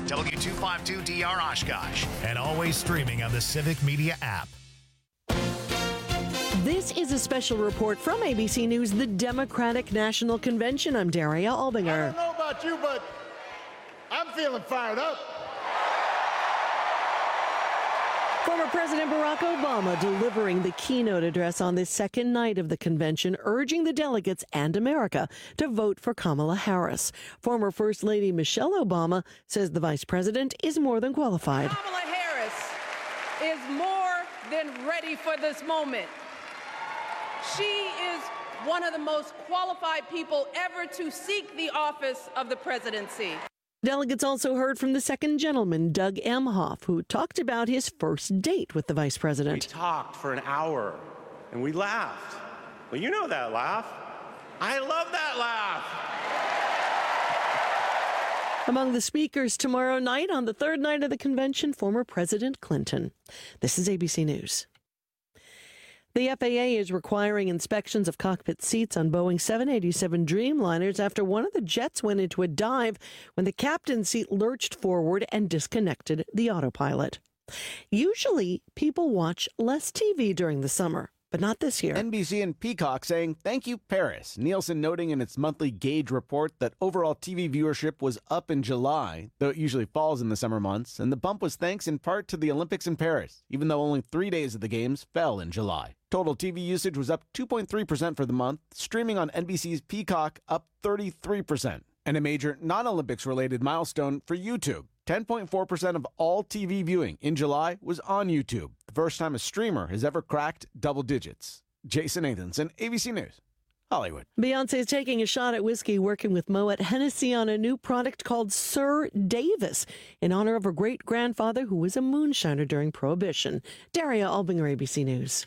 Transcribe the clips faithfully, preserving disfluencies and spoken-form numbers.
W two fifty-two D R Oshkosh, and always streaming on the Civic Media app. This is a special report from A B C News, the Democratic National Convention. I'm Daria Albinger. I don't know about you, but I'm feeling fired up. Former President Barack Obama delivering the keynote address on this second night of the convention, urging the delegates and America to vote for Kamala Harris. Former First Lady Michelle Obama says the vice president is more than qualified. Kamala Harris is more than ready for this moment. She is one of the most qualified people ever to seek the office of the presidency. Delegates also heard from the second gentleman, Doug Emhoff, who talked about his first date with the vice president. We talked for an hour and we laughed. Well, you know that laugh. I love that laugh. Among the speakers tomorrow night on the third night of the convention, former President Clinton. This is A B C News. The F A A is requiring inspections of cockpit seats on Boeing seven eighty-seven Dreamliners after one of the jets went into a dive when the captain's seat lurched forward and disconnected the autopilot. Usually, people watch less T V during the summer, but not this year. N B C and Peacock saying, thank you, Paris. Nielsen noting in its monthly gauge report that overall T V viewership was up in July, though it usually falls in the summer months, and the bump was thanks in part to the Olympics in Paris, even though only three days of the games fell in July. Total T V usage was up two point three percent for the month, streaming on N B C's Peacock up thirty-three percent. And a major non-Olympics related milestone for YouTube. ten point four percent of all T V viewing in July was on YouTube, the first time a streamer has ever cracked double digits. Jason Nathanson, A B C News, Hollywood. Beyonce is taking a shot at whiskey, working with Moet Hennessy on a new product called Sir Davis in honor of her great-grandfather who was a moonshiner during Prohibition. Daria Albinger, A B C News.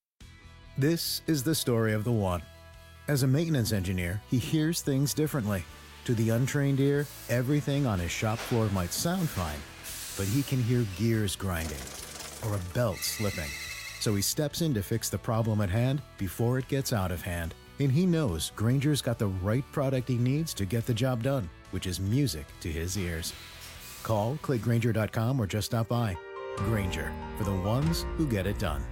This is the story of the one. As a maintenance engineer, he hears things differently. To the untrained ear, everything on his shop floor might sound fine, but he can hear gears grinding or a belt slipping. So he steps in to fix the problem at hand before it gets out of hand. And he knows Grainger's got the right product he needs to get the job done, which is music to his ears. Call, click Grainger dot com, or just stop by. Grainger, for the ones who get it done.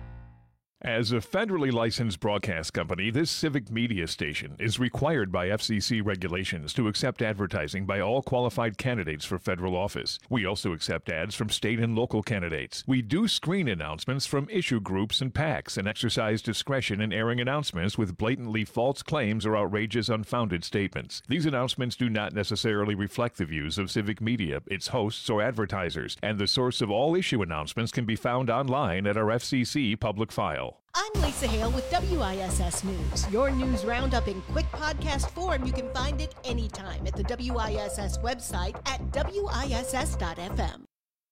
As a federally licensed broadcast company, this civic media station is required by F C C regulations to accept advertising by all qualified candidates for federal office. We also accept ads from state and local candidates. We do screen announcements from issue groups and PACs and exercise discretion in airing announcements with blatantly false claims or outrageous, unfounded statements. These announcements do not necessarily reflect the views of civic media, its hosts, or advertisers, and the source of all issue announcements can be found online at our F C C public file. I'm Lisa Hale with W I S S News. Your news roundup in quick podcast form. You can find it anytime at the W I S S website at W I S S dot F M.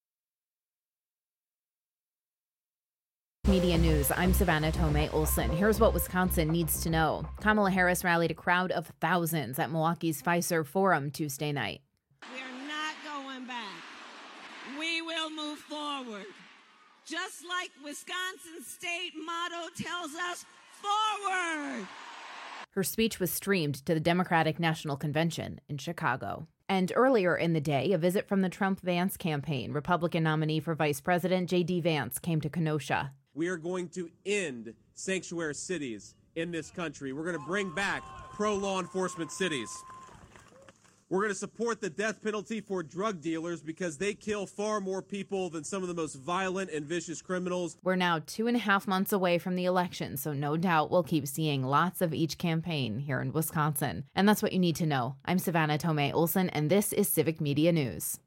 Media News. I'm Savannah Tomei Olson. Here's what Wisconsin needs to know. Kamala Harris rallied a crowd of thousands at Milwaukee's Fiserv Forum Tuesday night. We're not going back. We will move forward. Just like Wisconsin's state motto tells us, forward! Her speech was streamed to the Democratic National Convention in Chicago. And earlier in the day, a visit from the Trump-Vance campaign. Republican nominee for vice president J D Vance came to Kenosha. We are going to end sanctuary cities in this country. We're going to bring back pro-law enforcement cities. We're going to support the death penalty for drug dealers because they kill far more people than some of the most violent and vicious criminals. We're now two and a half months away from the election, so no doubt we'll keep seeing lots of each campaign here in Wisconsin. And that's what you need to know. I'm Savannah Tomei Olson, and this is Civic Media News.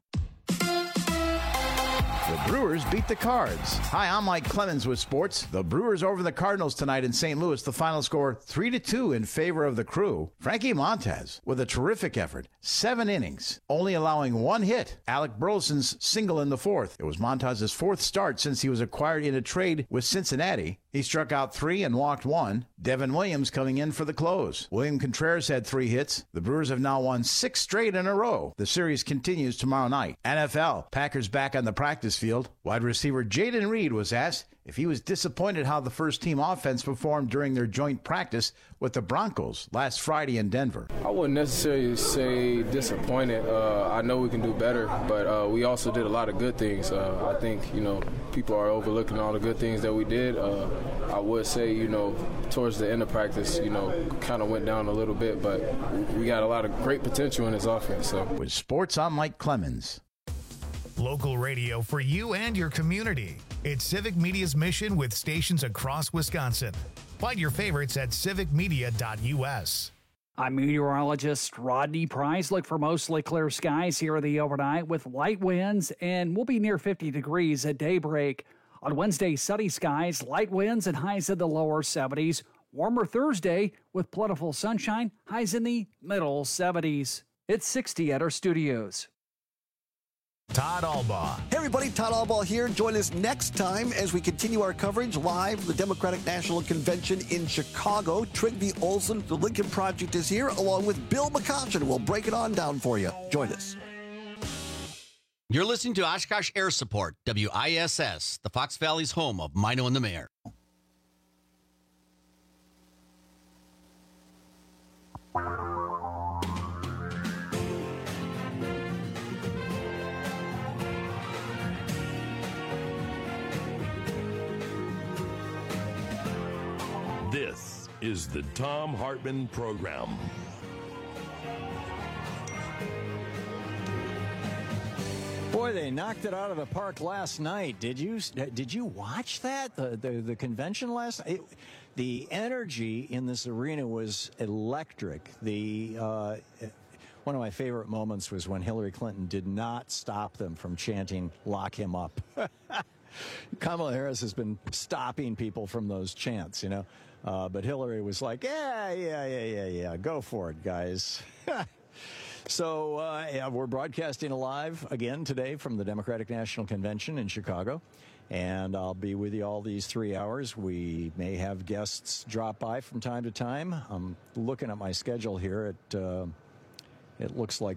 The Brewers beat the Cards. Hi, I'm Mike Clemens with sports. The Brewers over the Cardinals tonight in Saint Louis. The final score three to two in favor of the Crew. Frankie Montez with a terrific effort. Seven innings, only allowing one hit. Alec Burleson's single in the fourth. It was Montez's fourth start since he was acquired in a trade with Cincinnati. He struck out three and walked one. Devin Williams coming in for the close. William Contreras had three hits. The Brewers have now won six straight in a row. The series continues tomorrow night. N F L. Packers back on the practice field. Wide receiver Jaden Reed was asked if he was disappointed how the first-team offense performed during their joint practice with the Broncos last Friday in Denver. I wouldn't necessarily say disappointed. Uh, I know we can do better, but uh, we also did a lot of good things. Uh, I think, you know, people are overlooking all the good things that we did. Uh, I would say, you know, towards the end of practice, you know, kind of went down a little bit, but we got a lot of great potential in this offense. So. With sports, I'm Mike Clemens. Local radio for you and your community. It's Civic Media's mission with stations across Wisconsin. Find your favorites at civic media dot u s. I'm meteorologist Rodney Price. Look for mostly clear skies here the overnight with light winds, and we'll be near fifty degrees at daybreak. On Wednesday, sunny skies, light winds, and highs in the lower seventies. Warmer Thursday with plentiful sunshine, highs in the middle seventies. It's sixty at our studios. Todd Albaugh. Hey everybody, Todd Albaugh here. Join us next time as we continue our coverage live from the Democratic National Convention in Chicago. Trygve Olsen, the Lincoln Project, is here, along with Bill McCoshen. We'll break it on down for you. Join us. You're listening to Oshkosh Air Support, W I S S, the Fox Valley's home of Mino and the Mayor. This is the Thom Hartmann Program. Boy, they knocked it out of the park last night. Did you did you watch that? The the, the convention last night? It, the energy in this arena was electric. The uh, one of my favorite moments was when Hillary Clinton did not stop them from chanting, "Lock him up." Kamala Harris has been stopping people from those chants, you know. Uh, but Hillary was like, yeah, yeah, yeah, yeah, yeah, go for it, guys. So uh, yeah, we're broadcasting live again today from the Democratic National Convention in Chicago. And I'll be with you all these three hours. We may have guests drop by from time to time. I'm looking at my schedule here. It, uh, it looks like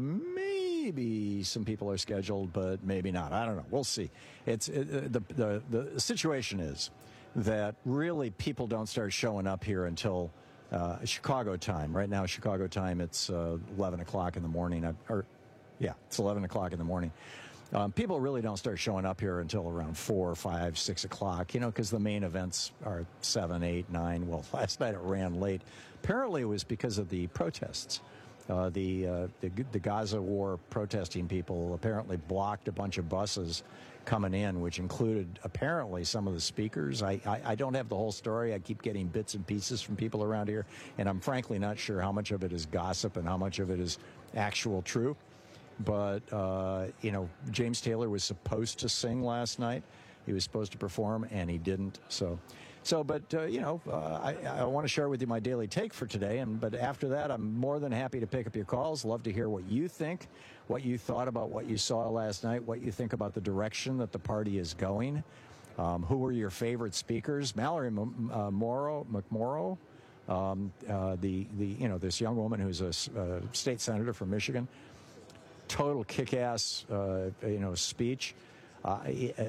maybe some people are scheduled, but maybe not. I don't know. We'll see. It's it, the, the, the situation is that really people don't start showing up here until uh, Chicago time. Right now, Chicago time, it's uh, eleven o'clock in the morning. I, or, yeah, it's eleven o'clock in the morning. Um, people really don't start showing up here until around four, five, six o'clock, you know, because the main events are seven, eight, nine. Well, last night it ran late. Apparently it was because of the protests. Uh, the, uh, the the Gaza war protesting people apparently blocked a bunch of buses coming in, which included apparently some of the speakers. I, I, I don't have the whole story. I keep getting bits and pieces from people around here, and I'm frankly not sure how much of it is gossip and how much of it is actual true. But, uh, you know, James Taylor was supposed to sing last night. He was supposed to perform, and he didn't. So, so but, uh, you know, uh, I, I want to share with you my daily take for today. And But after that, I'm more than happy to pick up your calls. Love to hear what you think, what you thought about what you saw last night, what you think about the direction that the party is going. Um, who were your favorite speakers? Mallory M- uh, Morrow, McMorrow, um, uh, the, the, you know, this young woman who's a uh, state senator from Michigan. Total kick-ass, uh, you know, speech. Uh,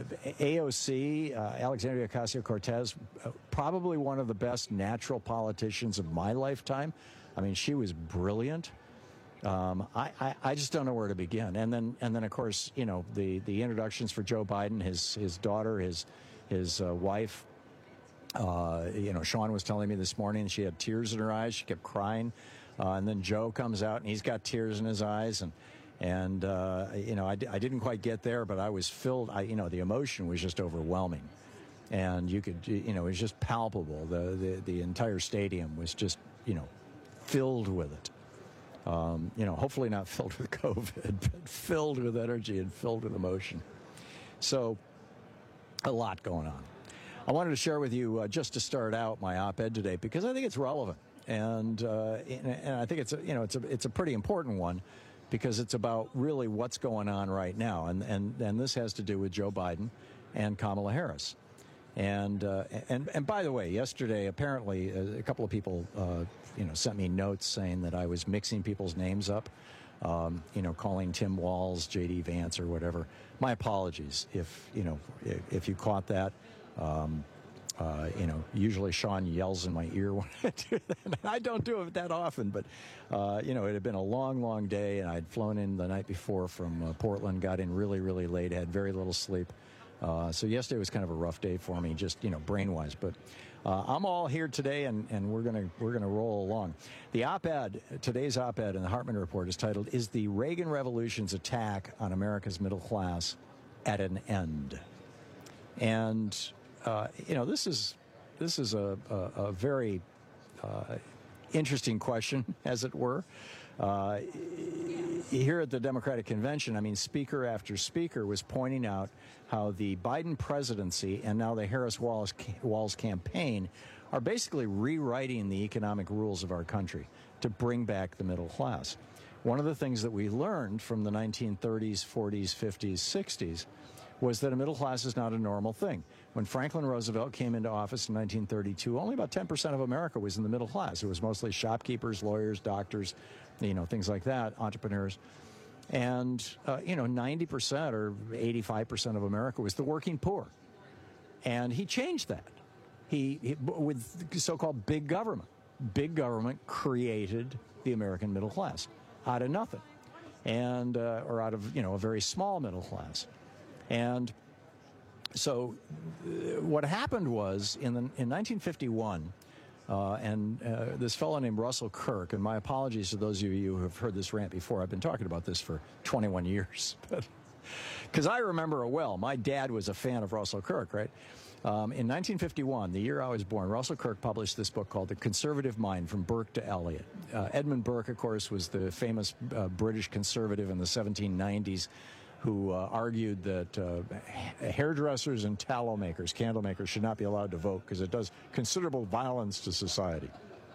A O C, uh, Alexandria Ocasio-Cortez, uh, probably one of the best natural politicians of my lifetime. I mean, she was brilliant. Um, I, I, I just don't know where to begin. And then, and then, of course, you know, the, the introductions for Joe Biden, his his daughter, his his uh, wife. Uh, you know, Sean was telling me this morning she had tears in her eyes. She kept crying. Uh, and then Joe comes out and he's got tears in his eyes. And And, uh, you know, I, I didn't quite get there, but I was filled, I, you know, the emotion was just overwhelming. And you could, you know, it was just palpable. The, the, the entire stadium was just, you know, filled with it. Um, you know, hopefully not filled with COVID, but filled with energy and filled with emotion. So a lot going on. I wanted to share with you, uh, just to start out, my op-ed today, because I think it's relevant. And, uh, and, and I think it's, a, you know, it's a, it's a pretty important one, because it's about really what's going on right now. And, and, and this has to do with Joe Biden and Kamala Harris. And, uh, and, and by the way, yesterday, apparently, a couple of people, uh, you know, sent me notes saying that I was mixing people's names up, um, you know, calling Tim Walz J D Vance or whatever. My apologies if, you know, if, if you caught that. Um, uh, you know, usually Sean yells in my ear when I do that. I don't do it that often, but, uh, you know, it had been a long, long day, and I'd flown in the night before from uh, Portland, got in really, really late, had very little sleep. Uh, so yesterday was kind of a rough day for me, just, you know, brain-wise. But uh, I'm all here today, and, and we're going to we're gonna roll along. The op-ed, today's op-ed in the Hartman Report is titled, "Is the Reagan Revolution's Attack on America's Middle Class at an End?" And, uh, you know, this is, this is a, a, a very uh, interesting question, as it were. Uh, here at the Democratic Convention, I mean, speaker after speaker was pointing out how the Biden presidency and now the Harris-Walz campaign are basically rewriting the economic rules of our country to bring back the middle class. One of the things that we learned from the nineteen thirties, forties, fifties, sixties was that a middle class is not a normal thing. When Franklin Roosevelt came into office in nineteen thirty-two, only about ten percent of America was in the middle class. It was mostly shopkeepers, lawyers, doctors, you know, things like that, entrepreneurs. And, uh, you know, ninety percent or eighty-five percent of America was the working poor. And he changed that. He, he with so-called big government. Big government created the American middle class out of nothing, and uh, or out of, you know, a very small middle class. And so uh, what happened was in, the, in nineteen fifty-one, uh, and uh, this fellow named Russell Kirk, and my apologies to those of you who have heard this rant before. I've been talking about this for twenty-one years. Because I remember it well. My dad was a fan of Russell Kirk, right? Um, in nineteen fifty-one, the year I was born, Russell Kirk published this book called The Conservative Mind, From Burke to Eliot. Uh, Edmund Burke, of course, was the famous uh, British conservative in the seventeen nineties who uh, argued that uh, hairdressers and tallow makers, candle makers, should not be allowed to vote because it does considerable violence to society.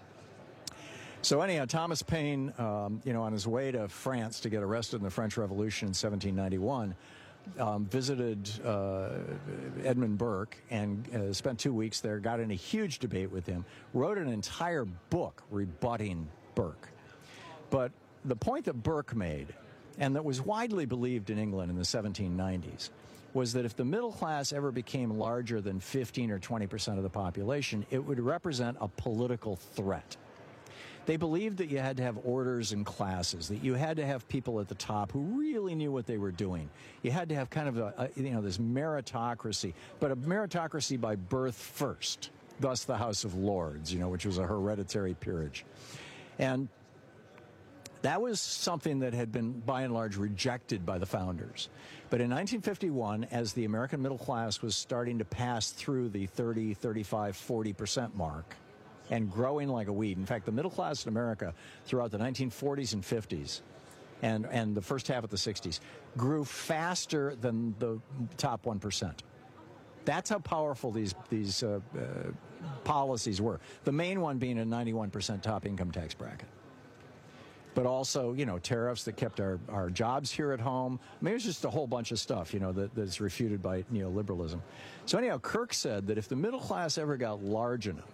So anyhow, Thomas Paine, um, you know, on his way to France to get arrested in the French Revolution in seventeen ninety-one, um, visited uh, Edmund Burke and uh, spent two weeks there, got in a huge debate with him, wrote an entire book rebutting Burke. But the point that Burke made, and that was widely believed in England in the seventeen nineties, was that if the middle class ever became larger than fifteen or twenty percent of the population, it would represent a political threat. They believed that you had to have orders and classes, that you had to have people at the top who really knew what they were doing. You had to have kind of a, a you know, this meritocracy, but a meritocracy by birth first, thus the House of Lords, you know, which was a hereditary peerage. And that was something that had been, by and large, rejected by the founders. But in nineteen fifty-one, as the American middle class was starting to pass through the thirty, thirty-five, forty percent mark and growing like a weed. In fact, the middle class in America throughout the nineteen forties and fifties and, and the first half of the sixties grew faster than the top one percent. That's how powerful these, these uh, uh, policies were. The main one being a ninety-one percent top income tax bracket. But also, you know, tariffs that kept our, our jobs here at home. I mean, it was just a whole bunch of stuff, you know, that, that's refuted by neoliberalism. So anyhow, Kirk said that if the middle class ever got large enough,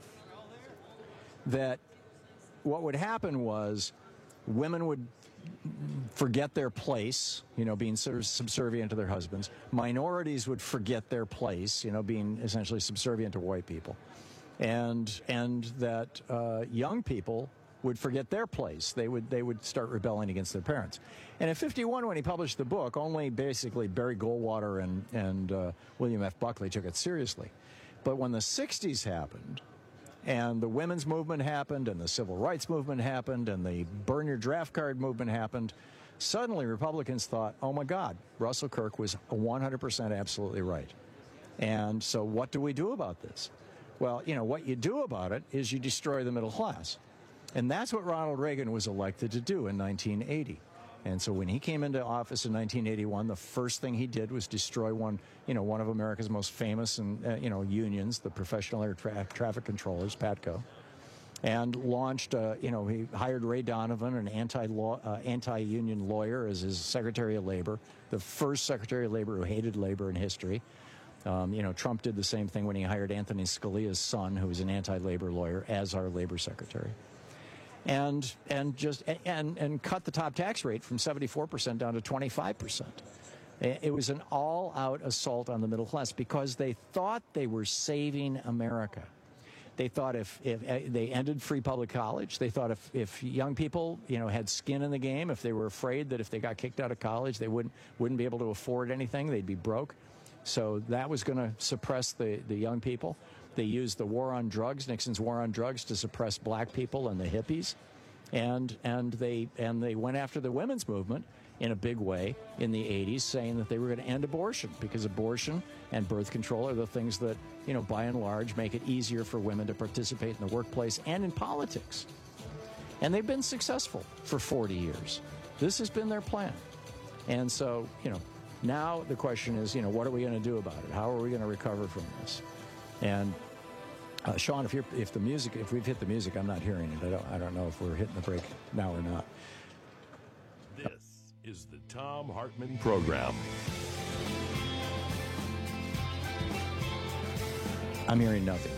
that what would happen was women would forget their place, you know, being sort of subservient to their husbands. Minorities would forget their place, you know, being essentially subservient to white people. And, and that uh, young people would forget their place. They would they would start rebelling against their parents. And in fifty-one, when he published the book, only basically Barry Goldwater and, and uh, William F. Buckley took it seriously. But when the sixties happened, and the women's movement happened, and the civil rights movement happened, and the burn your draft card movement happened, suddenly Republicans thought, oh my God, Russell Kirk was one hundred percent absolutely right. And so what do we do about this? Well, you know, what you do about it is you destroy the middle class. And that's what Ronald Reagan was elected to do in nineteen eighty. And so when he came into office in nineteen eighty-one, the first thing he did was destroy one, you know, one of America's most famous and, uh, you know, unions, the Professional Air Tra Traffic Controllers, PATCO, and launched, uh, you know, he hired Ray Donovan, an anti-law, uh, anti-union lawyer, as his Secretary of Labor, the first Secretary of Labor who hated labor in history. Um, you know, Trump did the same thing when he hired Anthony Scalia's son, who was an anti-labor lawyer, as our labor secretary. And and just and and cut the top tax rate from seventy-four percent down to twenty-five percent. It was an all-out assault on the middle class because they thought they were saving America. They thought if, if uh, they ended free public college, they thought if, if young people, you know, had skin in the game, if they were afraid that if they got kicked out of college, they wouldn't wouldn't be able to afford anything, they'd be broke. So that was going to suppress the, the young people. They used the war on drugs, Nixon's war on drugs, to suppress black people and the hippies. And and they and they went after the women's movement in a big way in the eighties, saying that they were going to end abortion because abortion and birth control are the things that, you know, by and large make it easier for women to participate in the workplace and in politics. And they've been successful for forty years. This has been their plan. And so, you know, now the question is, you know, what are we going to do about it? How are we going to recover from this? And uh, Sean, if you're, if the music, if we've hit the music, I'm not hearing it. I don't, I don't know if we're hitting the break now or not. This is the Thom Hartmann Program. I'm hearing nothing.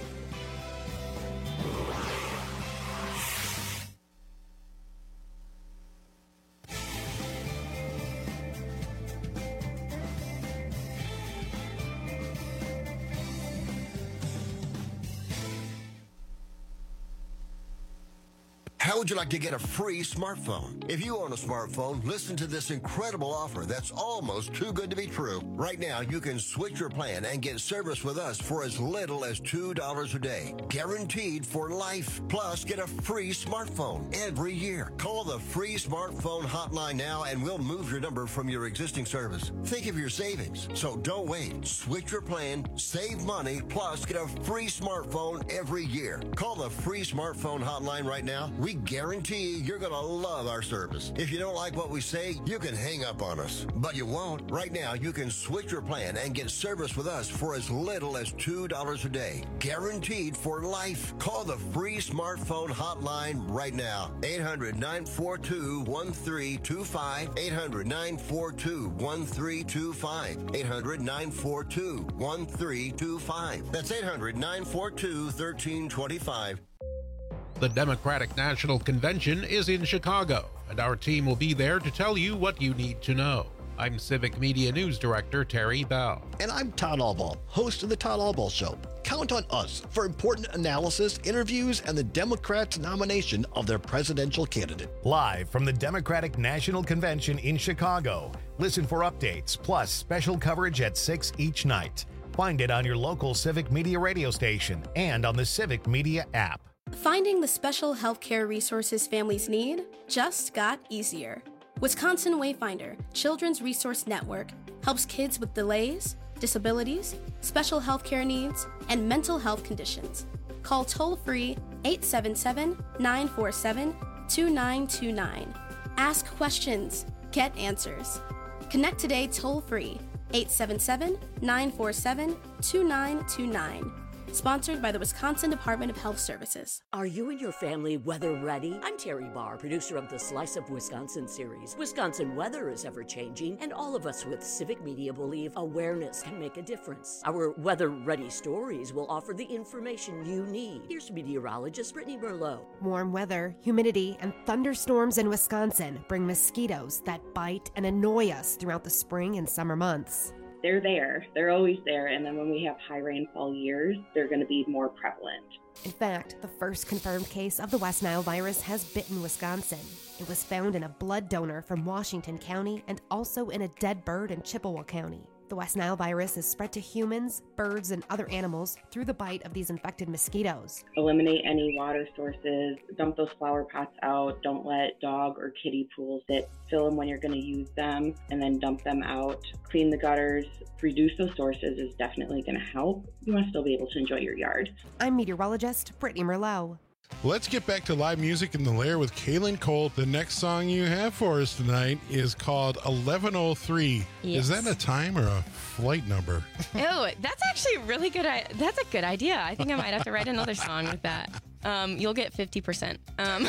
How would you like to get a free smartphone? If you own a smartphone, listen to this incredible offer that's almost too good to be true. Right now, you can switch your plan and get service with us for as little as two dollars a day. Guaranteed for life. Plus, get a free smartphone every year. Call the free smartphone hotline now and we'll move your number from your existing service. Think of your savings. So don't wait. Switch your plan, save money, plus get a free smartphone every year. Call the free smartphone hotline right now. We guarantee you're going to love our service. If you don't like what we say, you can hang up on us. But you won't. Right now, you can switch your plan and get service with us for as little as two dollars a day. Guaranteed for life. Call the free smartphone hotline right now. eight hundred, nine four two, one three two five. eight hundred, nine four two, one three two five. eight hundred, nine four two, one three two five. That's eight hundred, nine four two, one three two five. The Democratic National Convention is in Chicago, and our team will be there to tell you what you need to know. I'm Civic Media News Director Terry Bell. And I'm Todd Albaugh, host of The Todd Albaugh Show. Count on us for important analysis, interviews, and the Democrats' nomination of their presidential candidate. Live from the Democratic National Convention in Chicago. Listen for updates, plus special coverage at six each night. Find it on your local Civic Media radio station and on the Civic Media app. Finding the special healthcare resources families need just got easier. Wisconsin Wayfinder Children's Resource Network helps kids with delays, disabilities, special healthcare needs, and mental health conditions. Call toll-free eight seven seven, nine four seven, two nine two nine. Ask questions, get answers. Connect today toll-free eight seven seven, nine four seven, two nine two nine. Sponsored by the Wisconsin Department of Health Services. Are you and your family weather ready? I'm Terry Barr, producer of the Slice of Wisconsin series. Wisconsin weather is ever changing, and all of us with Civic Media believe awareness can make a difference. Our weather ready stories will offer the information you need. Here's meteorologist Brittany Merlot. Warm weather, humidity, and thunderstorms in Wisconsin bring mosquitoes that bite and annoy us throughout the spring and summer months. They're there. They're always there. And then when we have high rainfall years, they're going to be more prevalent. In fact, the first confirmed case of the West Nile virus has bitten Wisconsin. It was found in a blood donor from Washington County and also in a dead bird in Chippewa County. The West Nile virus is spread to humans, birds, and other animals through the bite of these infected mosquitoes. Eliminate any water sources, dump those flower pots out, don't let dog or kitty pools sit, fill them when you're going to use them, and then dump them out. Clean the gutters, reduce those sources is definitely going to help. You want to still be able to enjoy your yard. I'm meteorologist Brittany Merlot. Let's get back to live music in the Lair with Kaylin Colt. The next song you have for us tonight is called eleven oh three. Yes. Is that a time or a flight number? Oh, that's actually a really good. I- that's a good idea. I think I might have to write another song with that. Um, you'll get fifty percent. Um.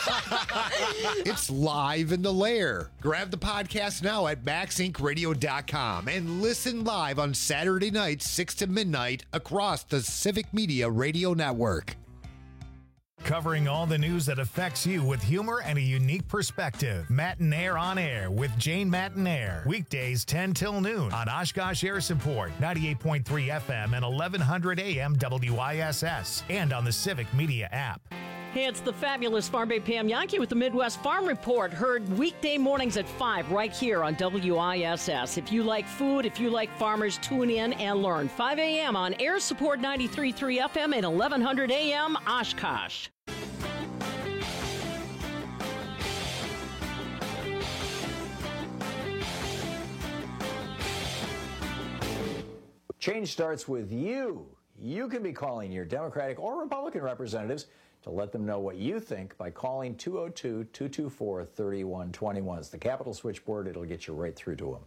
It's live in the Lair. Grab the podcast now at max inc radio dot com and listen live on Saturday nights, six to midnight across the Civic Media Radio Network. Covering all the news that affects you with humor and a unique perspective. Matinaire on Air with Jane Matinaire. Weekdays ten till noon on Oshkosh Air Support, ninety-eight point three F M and eleven hundred A M W I S S, and on the Civic Media app. Hey, it's the fabulous Farm Bay Pam Yankee with the Midwest Farm Report. Heard weekday mornings at five right here on W I S S. If you like food, if you like farmers, tune in and learn. five A M on Air Support ninety-three point three F M and eleven hundred A M Oshkosh. Change starts with you. You can be calling your Democratic or Republican representatives to let them know what you think by calling two oh two, two two four, three one two one. It's the Capitol switchboard. It'll get you right through to them.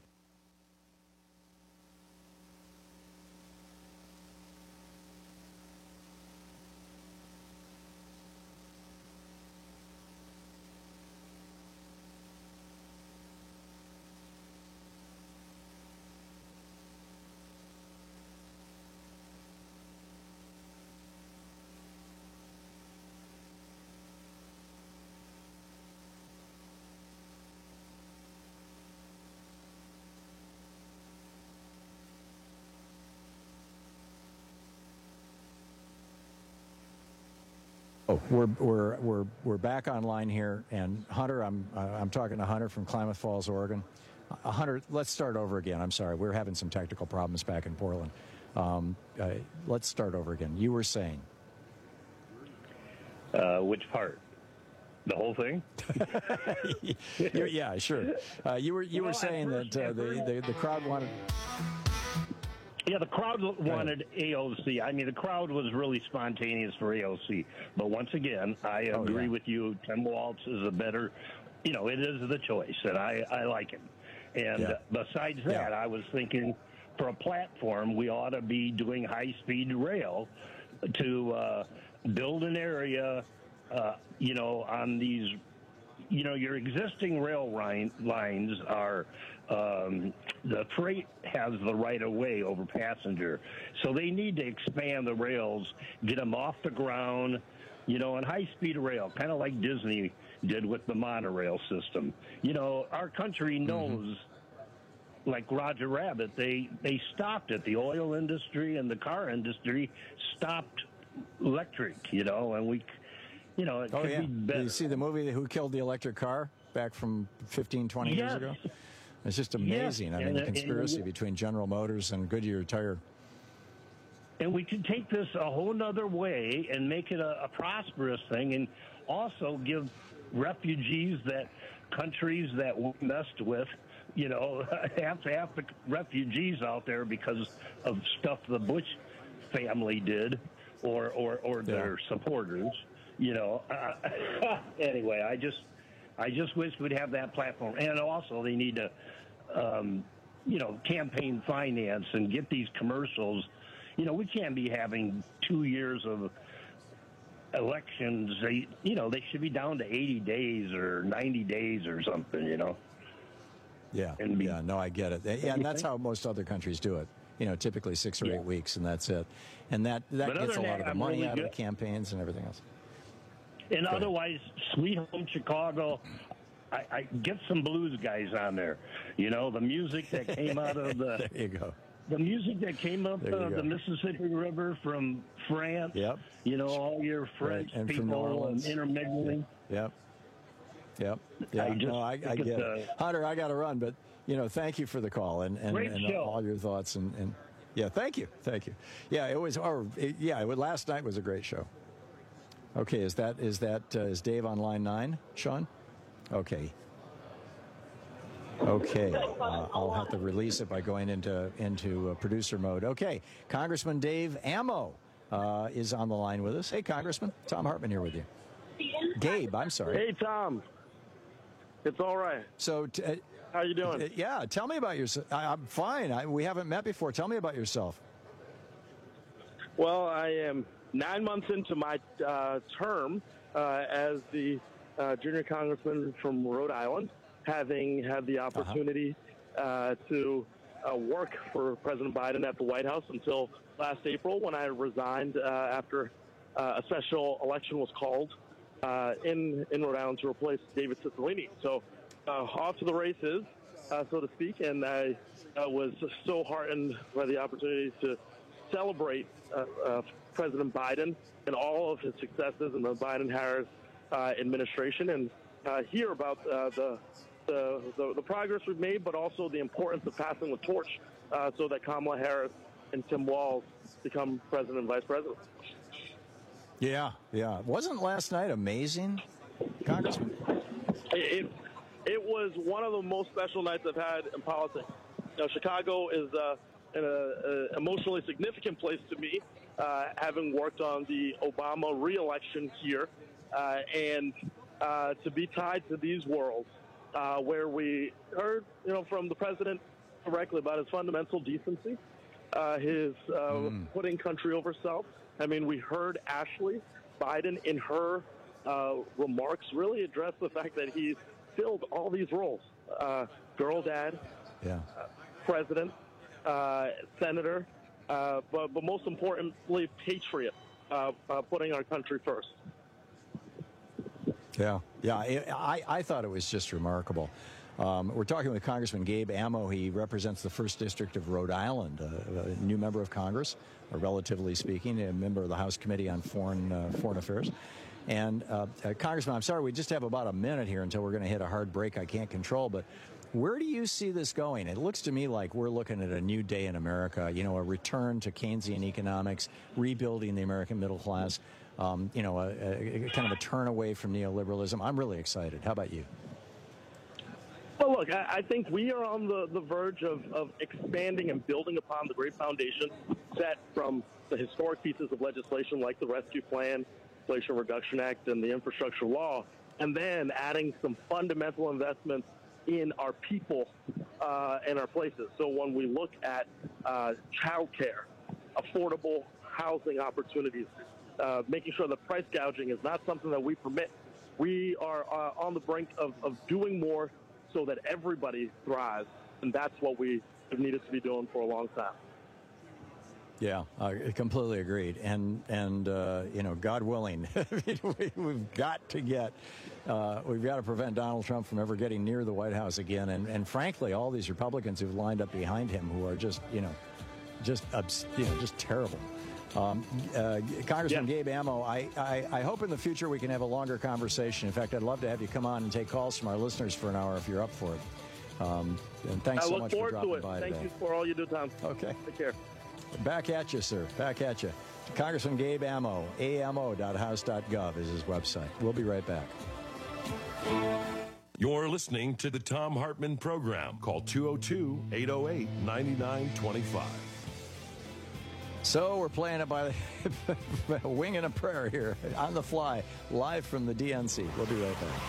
Oh, we're we're we're we're back online here, and Hunter, I'm uh, I'm talking to Hunter from Klamath Falls, Oregon. Uh, Hunter, let's start over again. I'm sorry, we're having some technical problems back in Portland. Um, uh, let's start over again. You were saying. Uh, which part? The whole thing? Yeah, sure. Uh, you were you well, were saying first, that uh, the, the the crowd wanted. Yeah, the crowd wanted A O C. I mean, the crowd was really spontaneous for A O C. But once again, I agree oh, yeah. with you. Tim Walz is a better, you know, it is the choice, and I, I like him. And yeah. besides that, yeah. I was thinking for a platform, we ought to be doing high-speed rail to uh, build an area, uh, you know, on these, you know, your existing rail line, lines are, um, the freight has the right of way over passenger. So they need to expand the rails, get them off the ground, you know, and high-speed rail, kind of like Disney did with the monorail system. You know, our country knows, mm-hmm. like Roger Rabbit, they, they stopped it. The oil industry and the car industry stopped electric, you know, and we... You know, it oh, could yeah. be better. Did you see the movie Who Killed the Electric Car back from fifteen, twenty yes. years ago? It's just amazing. Yes. I mean, and, the conspiracy and, between General Motors and Goodyear Tire. And we could take this a whole nother way and make it a, a prosperous thing, and also give refugees that countries that we messed with, you know, half, half the refugees out there because of stuff the Bush family did or, or, or yeah. their supporters. You know, uh, anyway, I just, I just wish we'd have that platform, and also they need to, um, you know, campaign finance and get these commercials. You know, we can't be having two years of elections. They, you know, they should be down to eighty days or ninety days or something. You know. Yeah. And be, yeah. No, I get it. Yeah, and that's how most other countries do it. You know, typically six or yeah. eight weeks, and that's it. And that that but gets a lot of the money really out good. of the campaigns and everything else. And Go otherwise, ahead. Sweet Home Chicago, I, I get some blues guys on there. You know, the music that came out of the there you go. The music that came up uh, the Mississippi River from France. Yep. You know, all your French right. and people and intermingling. Yep. Yep. Yeah. I just, no, I, I get it. Uh, Hunter, I got to run, but you know, thank you for the call and and, and all your thoughts and, and yeah, thank you, thank you. Yeah, it was. Or it, yeah, it, last night was a great show. Okay, is that is that uh, is Dave on line nine, Sean? Okay. Okay, uh, I'll have to release it by going into into uh, producer mode. Okay, Congressman Dave Ammo uh, is on the line with us. Hey, Congressman, Thom Hartmann here with you. Gabe, I'm sorry. Hey, Tom. It's all right. So, t- uh, how you doing? Uh, yeah, tell me about yourself. I'm fine. I, we haven't met before. Tell me about yourself. Well, I am nine months into my uh, term uh, as the uh, junior congressman from Rhode Island, having had the opportunity uh-huh. uh, to uh, work for President Biden at the White House until last April when I resigned uh, after uh, a special election was called uh, in, in Rhode Island to replace David Cicilline. So uh, off to the races, uh, so to speak, and I uh, was so heartened by the opportunity to celebrate uh, uh, President Biden and all of his successes in the Biden-Harris uh, administration, and uh, hear about uh, the, the, the the progress we've made, but also the importance of passing the torch uh, so that Kamala Harris and Tim Walz become president and vice president. Yeah, yeah. Wasn't last night amazing, Congressman? It, it, it was one of the most special nights I've had in politics. You know, Chicago is uh, an uh, emotionally significant place to me, uh, having worked on the Obama re-election here, uh, and uh, to be tied to these worlds, uh, where we heard, you know, from the president directly about his fundamental decency, uh, his uh, mm. putting country over self. I mean, we heard Ashley Biden in her uh, remarks really address the fact that he's filled all these roles: uh, girl dad, yeah, uh, president, uh, senator, uh, but, but most importantly, patriot, uh, uh, putting our country first. Yeah, yeah. I, I thought it was just remarkable. Um, we're talking with Congressman Gabe Amo. He represents the first District of Rhode Island, uh, a new member of Congress, or relatively speaking, a member of the House Committee on Foreign uh, Foreign Affairs. And, uh, uh, Congressman, I'm sorry, we just have about a minute here until we're going to hit a hard break I can't control, but where do you see this going? It looks to me like we're looking at a new day in America, you know, a return to Keynesian economics, rebuilding the American middle class, um, you know, a, a, a kind of a turn away from neoliberalism. I'm really excited. How about you? Well, look, I, I think we are on the, the verge of, of expanding and building upon the great foundation set from the historic pieces of legislation like the Rescue Plan, Inflation Reduction Act, and the Infrastructure Law, and then adding some fundamental investments in our people uh, and our places. So when we look at uh, child care, affordable housing opportunities, uh, making sure that price gouging is not something that we permit, we are uh, on the brink of, of doing more so that everybody thrives, and that's what we have needed to be doing for a long time. Yeah, I completely agreed. And, and uh, you know, God willing, we, we've got to get, uh, we've got to prevent Donald Trump from ever getting near the White House again. And, and frankly, all these Republicans who've lined up behind him who are just, you know, just, you know, just terrible. Um, uh, Congressman yeah. Gabe Amo, I, I, I hope in the future we can have a longer conversation. In fact, I'd love to have you come on and take calls from our listeners for an hour if you're up for it. Um, and thanks I so look much forward for dropping to it. by Thank today. you for all you do, Tom. Okay. Take care. Back at you, sir. Back at you. Congressman Gabe Amo, A M O dot house dot gov is his website. We'll be right back. You're listening to the Thom Hartmann Program. Call two oh two, eight oh eight, nine nine two five. So we're playing it by the wing and a prayer here, on the fly, live from the D N C. We'll be right back.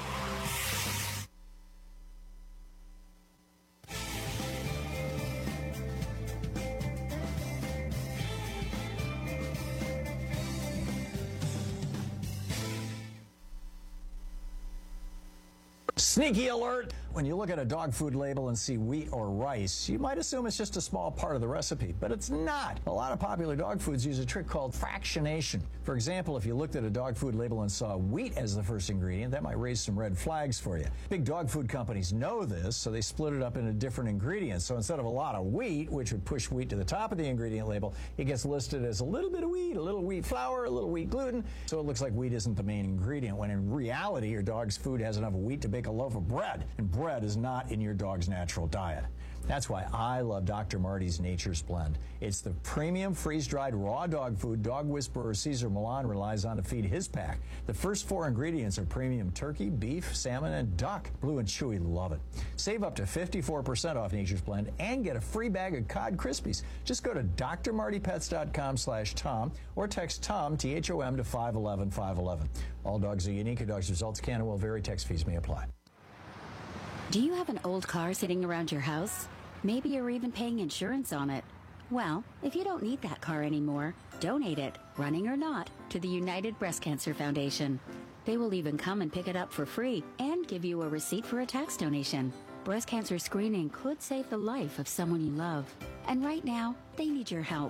Sneaky alert! When you look at a dog food label and see wheat or rice, you might assume it's just a small part of the recipe, but it's not. A lot of popular dog foods use a trick called fractionation. For example, if you looked at a dog food label and saw wheat as the first ingredient, that might raise some red flags for you. Big dog food companies know this, so they split it up into different ingredients. So instead of a lot of wheat, which would push wheat to the top of the ingredient label, it gets listed as a little bit of wheat, a little wheat flour, a little wheat gluten, so it looks like wheat isn't the main ingredient, when in reality, your dog's food has enough wheat to bake a loaf of bread, and bread is not in your dog's natural diet. That's why I love Doctor Marty's Nature's Blend. It's the premium freeze-dried raw dog food dog whisperer Cesar Millan relies on to feed his pack. The first four ingredients are premium turkey, beef, salmon, and duck. Blue and Chewy love it. Save up to fifty-four percent off Nature's Blend and get a free bag of Cod Krispies. Just go to D R marty pets dot com slash Tom or text Tom, T H O M, to five one one five one one. All dogs are unique. A dog's results can and will vary. Text fees may apply. Do you have an old car sitting around your house? Maybe you're even paying insurance on it. Well, if you don't need that car anymore, donate it, running or not, to the United Breast Cancer Foundation. They will even come and pick it up for free and give you a receipt for a tax donation. Breast cancer screening could save the life of someone you love. And right now, they need your help.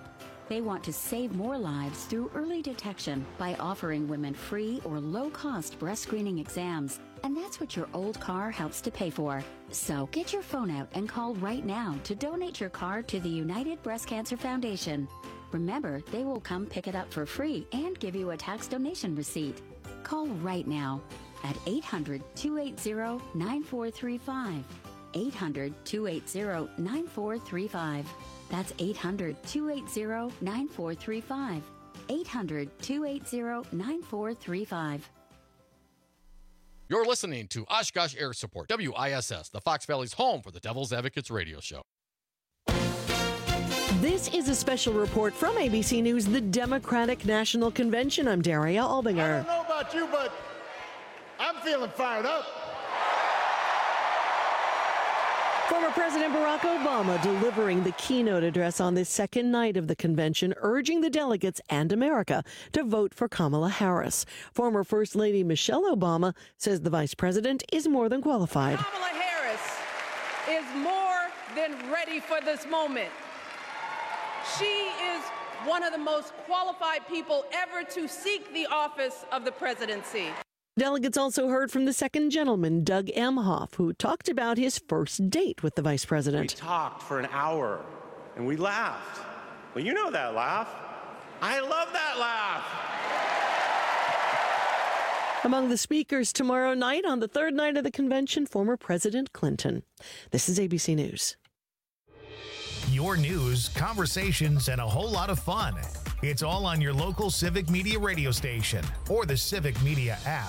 They want to save more lives through early detection by offering women free or low-cost breast screening exams. And that's what your old car helps to pay for. So get your phone out and call right now to donate your car to the United Breast Cancer Foundation. Remember, they will come pick it up for free and give you a tax donation receipt. Call right now at eight hundred, two eight zero, nine four three five. eight hundred, two eight zero, nine four three five. That's eight hundred, two eight zero, nine four three five. eight hundred, two eight zero, nine four three five. You're listening to Oshkosh Air Support, W I S S, the Fox Valley's home for the Devil's Advocates radio show. This is a special report from A B C News, the Democratic National Convention. I'm Daria Albinger. I don't know about you, but I'm feeling fired up. Former President Barack Obama delivering the keynote address on this second night of the convention, urging the delegates and America to vote for Kamala Harris. Former First Lady Michelle Obama says the vice president is more than qualified. Kamala Harris is more than ready for this moment. She is one of the most qualified people ever to seek the office of the presidency. Delegates also heard from the second gentleman, Doug Emhoff, who talked about his first date with the vice president. We talked for an hour and we laughed. Well, you know that laugh. I love that laugh. Among the speakers tomorrow night on the third night of the convention, former President Clinton. This is A B C News. Your news, conversations, and a whole lot of fun. It's all on your local Civic Media radio station or the Civic Media app.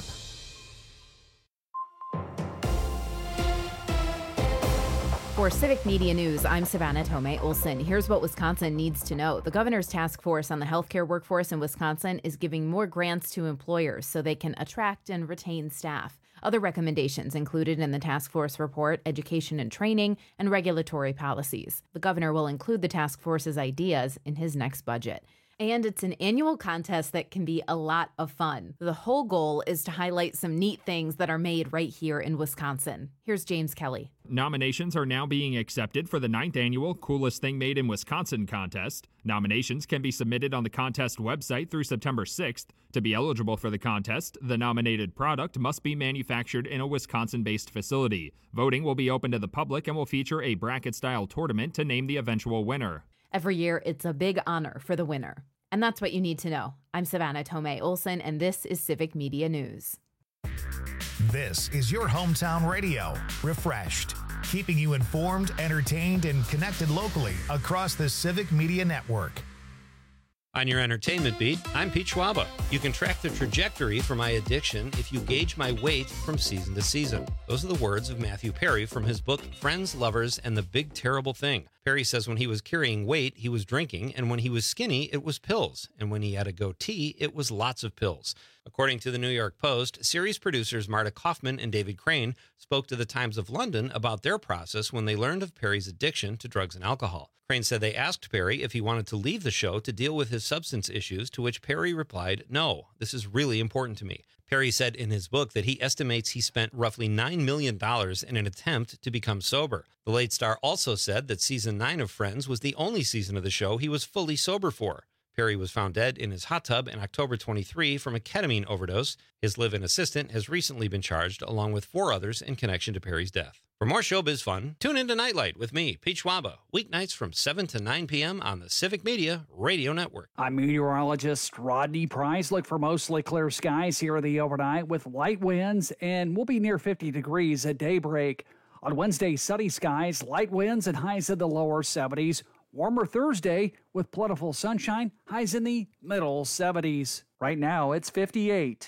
For Civic Media News, I'm Savannah Tomei Olson. Here's what Wisconsin needs to know. The governor's task force on the healthcare workforce in Wisconsin is giving more grants to employers so they can attract and retain staff. Other recommendations included in the task force report, education and training, and regulatory policies. The governor will include the task force's ideas in his next budget. And it's an annual contest that can be a lot of fun. The whole goal is to highlight some neat things that are made right here in Wisconsin. Here's James Kelly. Nominations are now being accepted for the ninth annual Coolest Thing Made in Wisconsin contest. Nominations can be submitted on the contest website through September sixth. To be eligible for the contest, the nominated product must be manufactured in a Wisconsin-based facility. Voting will be open to the public and will feature a bracket-style tournament to name the eventual winner. Every year, it's a big honor for the winner. And that's what you need to know. I'm Savannah Tomei Olson, and this is Civic Media News. This is your hometown radio, refreshed, keeping you informed, entertained, and connected locally across the Civic Media Network. On your entertainment beat, I'm Pete Schwaba. You can track the trajectory for my addiction if you gauge my weight from season to season. Those are the words of Matthew Perry from his book, Friends, Lovers, and the Big Terrible Thing. Perry says when he was carrying weight, he was drinking, and when he was skinny, it was pills. And when he had a goatee, it was lots of pills. According to the New York Post, series producers Marta Kaufman and David Crane spoke to the Times of London about their process when they learned of Perry's addiction to drugs and alcohol. Crane said they asked Perry if he wanted to leave the show to deal with his substance issues, to which Perry replied, "No, this is really important to me." Perry said in his book that he estimates he spent roughly nine million dollars in an attempt to become sober. The late star also said that season nine of Friends was the only season of the show he was fully sober for. Perry was found dead in his hot tub in October twenty-three from a ketamine overdose. His live-in assistant has recently been charged, along with four others, in connection to Perry's death. For more showbiz fun, tune in to Nightlight with me, Pete Schwaba, weeknights from seven to nine p.m. on the Civic Media Radio Network. I'm meteorologist Rodney Price. Look for mostly clear skies here the overnight with light winds, and we'll be near fifty degrees at daybreak. On Wednesday, sunny skies, light winds, and highs in the lower seventies. Warmer Thursday with plentiful sunshine, highs in the middle seventies. Right now, it's fifty-eight.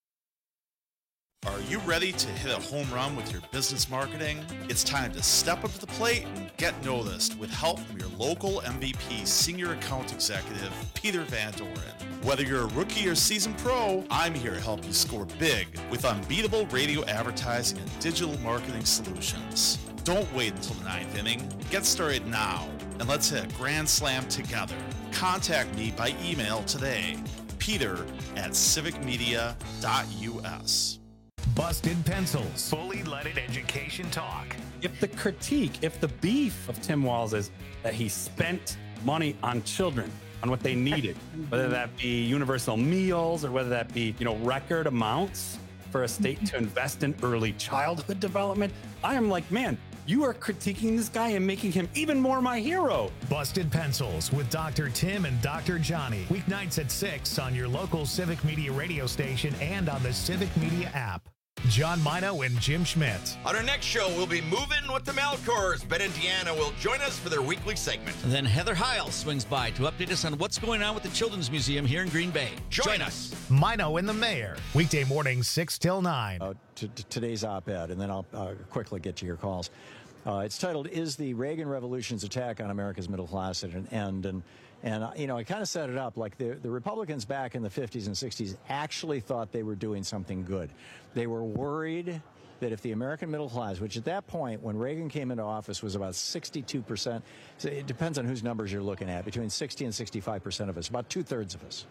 Are you ready to hit a home run with your business marketing? It's time to step up to the plate and get noticed with help from your local M V P Senior Account Executive, Peter Van Doren. Whether you're a rookie or seasoned pro, I'm here to help you score big with unbeatable radio advertising and digital marketing solutions. Don't wait until the ninth inning. Get started now, and let's hit a grand slam together. Contact me by email today, peter at civic media dot u s. Busted Pencils. Fully leaded education talk. If the critique, if the beef of Tim Walz is that he spent money on children, on what they needed, whether that be universal meals or whether that be, you know, record amounts for a state to invest in early childhood development. I am like, man, you are critiquing this guy and making him even more my hero. Busted Pencils with Doctor Tim and Doctor Johnny. Weeknights at six on your local Civic Media radio station and on the Civic Media app. John Mino and Jim Schmidt. On our next show, we'll be moving with the Malcors. Ben and Deanna will join us for their weekly segment. And then Heather Heil swings by to update us on what's going on with the Children's Museum here in Green Bay. Join, Join us. Mino and the Mayor. Weekday mornings, six till nine. Uh, to, to today's op-ed, and then I'll uh, quickly get to your calls. Uh, it's titled, Is the Reagan Revolution's Attack on America's Middle Class at an End? And, and you know, I kind of set it up like the, the Republicans back in the fifties and sixties actually thought they were doing something good. They were worried that if the American middle class, which at that point, when Reagan came into office, was about sixty-two percent, so it depends on whose numbers you're looking at, between sixty and sixty-five percent of us, about two-thirds of us.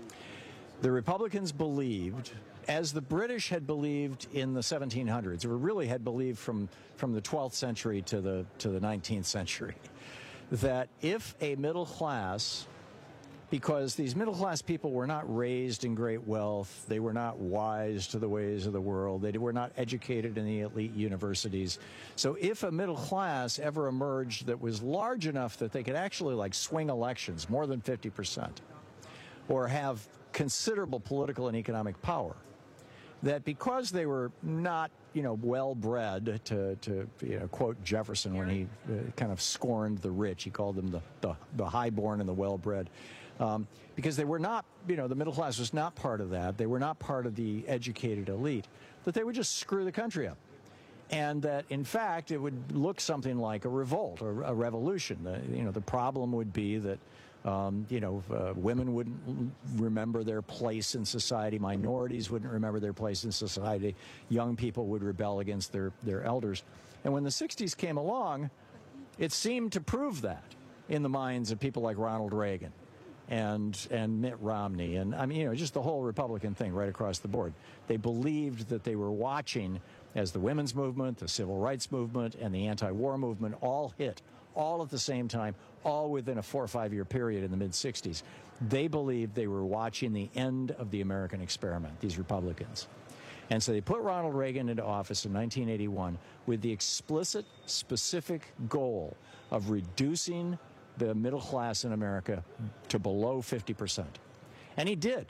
The Republicans believed, as the British had believed in the seventeen hundreds, or really had believed from, from the twelfth century to the, to the nineteenth century, that if a middle class, because these middle class people were not raised in great wealth, they were not wise to the ways of the world, they were not educated in the elite universities. So if a middle class ever emerged that was large enough that they could actually like swing elections, more than fifty percent, or have considerable political and economic power, that because they were not, you know, well-bred, to, to you know, quote Jefferson when he uh, kind of scorned the rich, he called them the, the, the high-born and the well-bred, um, because they were not, you know, the middle class was not part of that, they were not part of the educated elite, that they would just screw the country up. And that, in fact, it would look something like a revolt or a revolution. The, you know, the problem would be that Um, you know, uh, women wouldn't remember their place in society. Minorities wouldn't remember their place in society. Young people would rebel against their, their elders. And when the sixties came along, it seemed to prove that in the minds of people like Ronald Reagan and, and Mitt Romney. And, I mean, you know, just the whole Republican thing right across the board. They believed that they were watching as the women's movement, the civil rights movement, and the anti-war movement all hit all at the same time, all within a four or five year period in the mid sixties. They believed they were watching the end of the American experiment, these Republicans. And so they put Ronald Reagan into office in nineteen eighty-one with the explicit, specific goal of reducing the middle class in America to below fifty percent. And he did.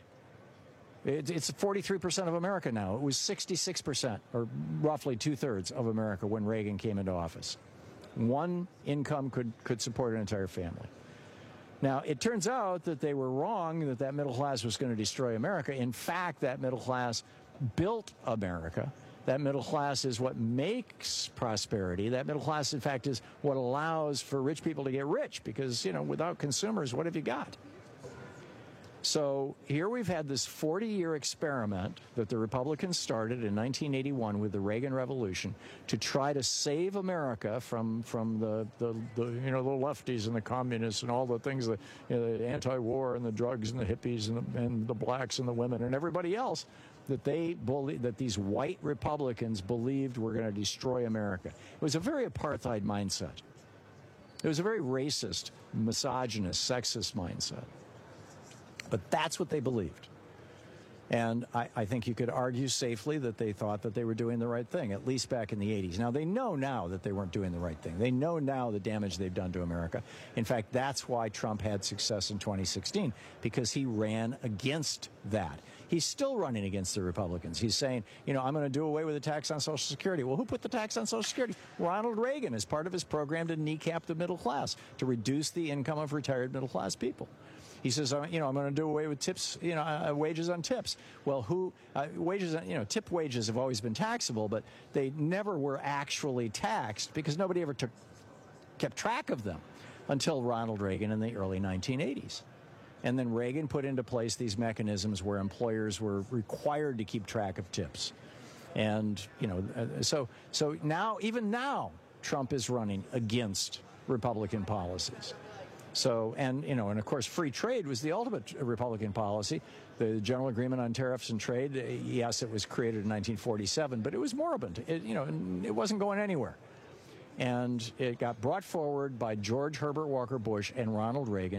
It's forty-three percent of America now. It was sixty-six percent, or roughly two-thirds of America when Reagan came into office. One income could, could support an entire family. Now, it turns out that they were wrong, that that middle class was going to destroy America. In fact, that middle class built America. That middle class is what makes prosperity. That middle class, in fact, is what allows for rich people to get rich, because, you know, without consumers, what have you got? So here we've had this forty-year experiment that the Republicans started in nineteen eighty-one with the Reagan Revolution to try to save America from from the, the, the you know the lefties and the communists and all the things, the, you know, the anti-war and the drugs and the hippies and the, and the blacks and the women and everybody else that they bully, that these white Republicans believed were going to destroy America. It was a very apartheid mindset. It was a very racist, misogynist, sexist mindset. But that's what they believed. And I, I think you could argue safely that they thought that they were doing the right thing, at least back in the eighties. Now, they know now that they weren't doing the right thing. They know now the damage they've done to America. In fact, that's why Trump had success in twenty sixteen, because he ran against that. He's still running against the Republicans. He's saying, you know, I'm going to do away with the tax on Social Security. Well, who put the tax on Social Security? Ronald Reagan, as part of his program to kneecap the middle class, to reduce the income of retired middle class people. He says, you know, I'm going to do away with tips, you know, uh, wages on tips. Well, who, uh, wages, you know, tip wages have always been taxable, but they never were actually taxed because nobody ever took, kept track of them until Ronald Reagan in the early nineteen eighties. And then Reagan put into place these mechanisms where employers were required to keep track of tips. And, you know, uh, so, so now, even now, Trump is running against Republican policies. So, and, you know, and of course, free trade was the ultimate Republican policy. The General Agreement on Tariffs and Trade, yes, it was created in nineteen forty-seven, but it was moribund. It, you know, it wasn't going anywhere. And it got brought forward by George Herbert Walker Bush and Ronald Reagan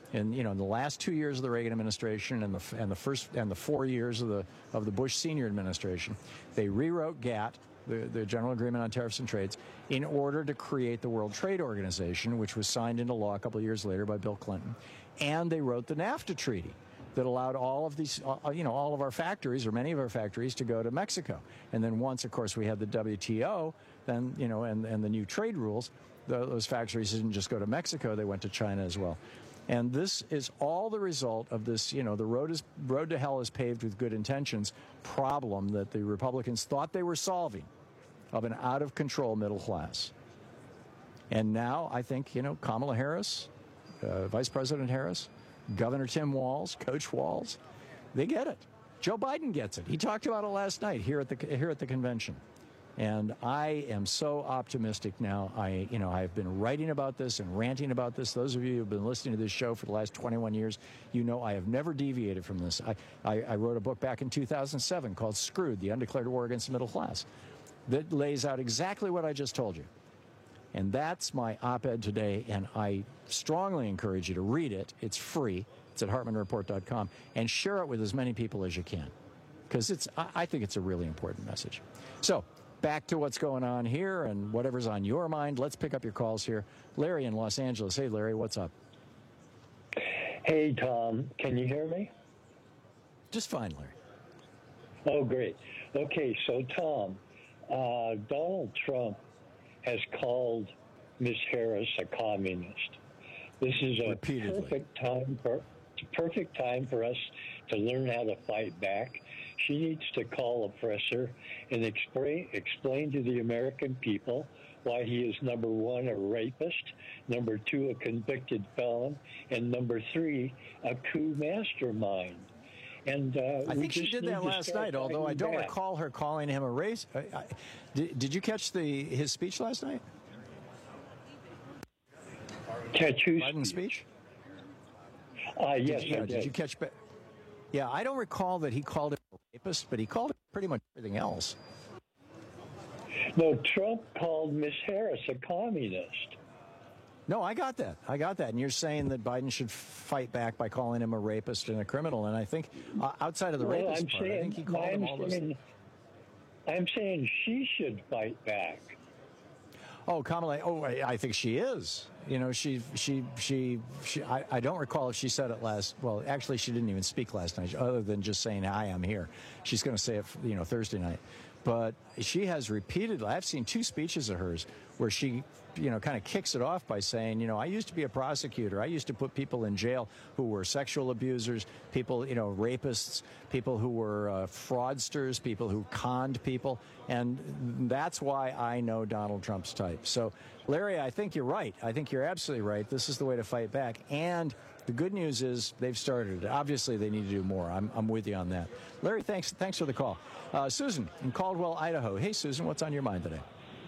And you know, in the last two years of the Reagan administration and the and the first and the four years of the of the Bush senior administration, they rewrote GATT, the, the General Agreement on Tariffs and Trades, in order to create the World Trade Organization, which was signed into law a couple of years later by Bill Clinton. And they wrote the NAFTA treaty that allowed all of these, uh, you know, all of our factories, or many of our factories, to go to Mexico. And then once, of course, we had the W T O, then, you know, and, and the new trade rules, the, those factories didn't just go to Mexico, they went to China as well. And this is all the result of this, you know, the road is road to hell is paved with good intentions problem that the Republicans thought they were solving, of an out-of-control middle class. And now I think, you know, Kamala Harris, uh, Vice President Harris, Governor Tim Walz, Coach Walz, they get it. Joe Biden gets it. He talked about it last night here at the here at the convention. And I am so optimistic now. I, you know, I've been writing about this and ranting about this. Those of you who have been listening to this show for the last twenty-one years, you know I have never deviated from this. I, I, I wrote a book back in two thousand seven called Screwed, The Undeclared War Against the Middle Class, that lays out exactly what I just told you. And that's my op-ed today, and I strongly encourage you to read it. It's free. It's at hartman report dot com, and share it with as many people as you can, because it's, I, I think it's a really important message. So, back to what's going on here and whatever's on your mind. Let's pick up your calls here. Larry in Los Angeles. Hey, Larry, what's up? Hey, Tom. Can you hear me? Just fine, Larry. Oh, great. Okay, so, Tom, uh, Donald Trump has called Miz Harris a communist. This is a Repeatedly. perfect time for it's a perfect time for us to learn how to fight back. She needs to call oppressor and explain explain to the American people why he is, number one, a rapist, number two, a convicted felon, and number three, a coup mastermind. And uh, I think she did that last night, although I don't back. recall her calling him a race. I, I, did, did you catch the his speech last night? Catch whose Biden's speech? Uh, yes, did you, I did. Did you catch? Yeah, I don't recall that he called him a rapist, but he called him pretty much everything else. No, Trump called Miz Harris a communist. No, I got that. I got that. And you're saying that Biden should fight back by calling him a rapist and a criminal. And I think uh, outside of the well, rapist I'm part, saying, I think he called I'm him all those saying, things. I'm saying she should fight back. Oh, Kamala. Oh, I, I think she is. You know, she, she, she, she I, I don't recall if she said it last. Well, actually, she didn't even speak last night, other than just saying, "Hi, I'm here." She's going to say it, you know, Thursday night. But she has repeatedly. I've seen two speeches of hers where she, you know, kind of kicks it off by saying, you know, I used to be a prosecutor. I used to put people in jail who were sexual abusers, people, you know, rapists, people who were uh, fraudsters, people who conned people. And that's why I know Donald Trump's type. So, Larry, I think you're right. I think you're absolutely right. This is the way to fight back. And the good news is they've started it. Obviously, they need to do more. I'm, I'm with you on that. Larry, thanks, thanks for the call. Uh, Susan in Caldwell, Idaho. Hey, Susan, what's on your mind today?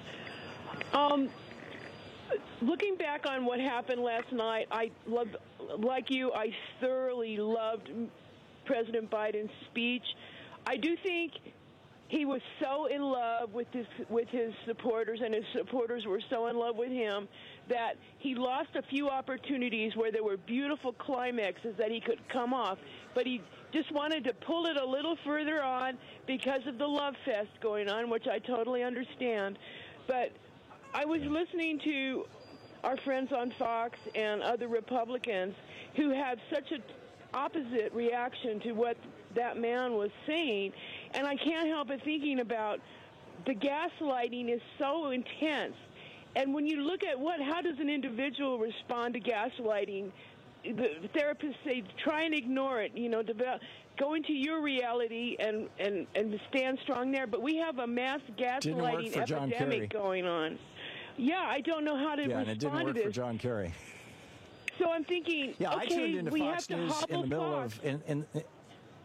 Um, looking back on what happened last night, I love, like you, I thoroughly loved President Biden's speech. I do think he was so in love with his with his supporters, and his supporters were so in love with him, that he lost a few opportunities where there were beautiful climaxes that he could come off, but he just wanted to pull it a little further on because of the love fest going on, which I totally understand. But I was listening to our friends on Fox and other Republicans who have such an opposite reaction to what that man was saying, and I can't help but thinking about the gaslighting is so intense. And when you look at what, how does an individual respond to gaslighting? The therapists say try and ignore it, you know, develop, go into your reality and, and, and stand strong there. But we have a mass gaslighting epidemic going on. Yeah, I don't know how to yeah, respond and it didn't to work this. for John Kerry. So I'm thinking, yeah, okay, I tuned into we Fox have to News hobble in the middle Fox. of. In, in, in,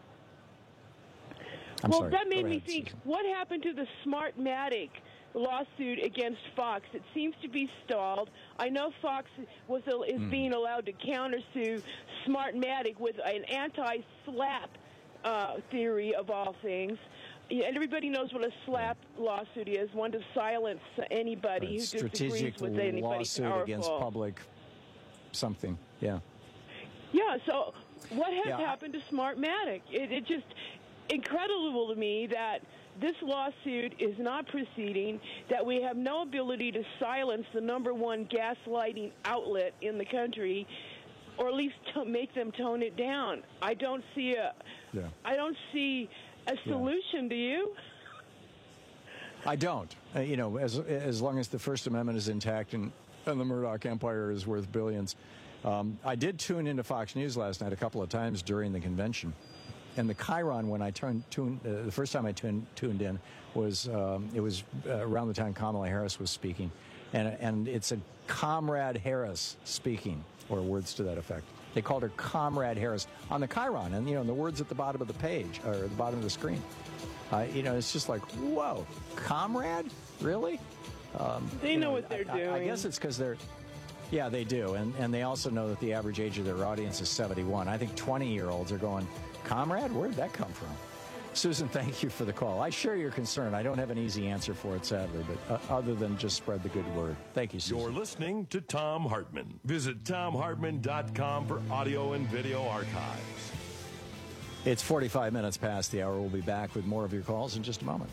I'm well, sorry. that made Go me ahead, think, Susan. what happened to the Smartmatic lawsuit against Fox? It seems to be stalled. I know Fox was is mm. being allowed to countersue Smartmatic with an anti-slap uh, theory of all things. And everybody knows what a slap yeah. lawsuit is, one to silence anybody right. who Strategic disagrees with anybody lawsuit powerful. against public something, yeah. Yeah, so what has Yeah. happened to Smartmatic? It, it just incredible to me that this lawsuit is not proceeding, that we have no ability to silence the number one gaslighting outlet in the country, or at least to make them tone it down. I don't see a, Yeah. I don't see a solution. Do you? I don't. Uh, you know, as as long as the First Amendment is intact and, and the Murdoch empire is worth billions. Um, I did tune into Fox News last night a couple of times during the convention. And the Chiron, when I turned, tuned, uh, the first time I tuned, tuned in, was um, it was uh, around the time Kamala Harris was speaking. And, and it's a Comrade Harris speaking, or words to that effect. They called her Comrade Harris on the Chiron, and, you know, the words at the bottom of the page, or the bottom of the screen. Uh, you know, it's just like, whoa, Comrade? Really? Um, They you know what they're I, I, I doing. guess it's because they're, yeah, they do. And, and they also know that the average age of their audience is seventy-one. I think twenty-year-olds are going, Comrade? Where'd that come from? Susan, thank you for the call. I share your concern. I don't have an easy answer for it, sadly, but uh, other than just spread the good word. Thank you, Susan. You're listening to Thom Hartmann. Visit Thom Hartmann dot com for audio and video archives. It's forty-five minutes past the hour. We'll be back with more of your calls in just a moment.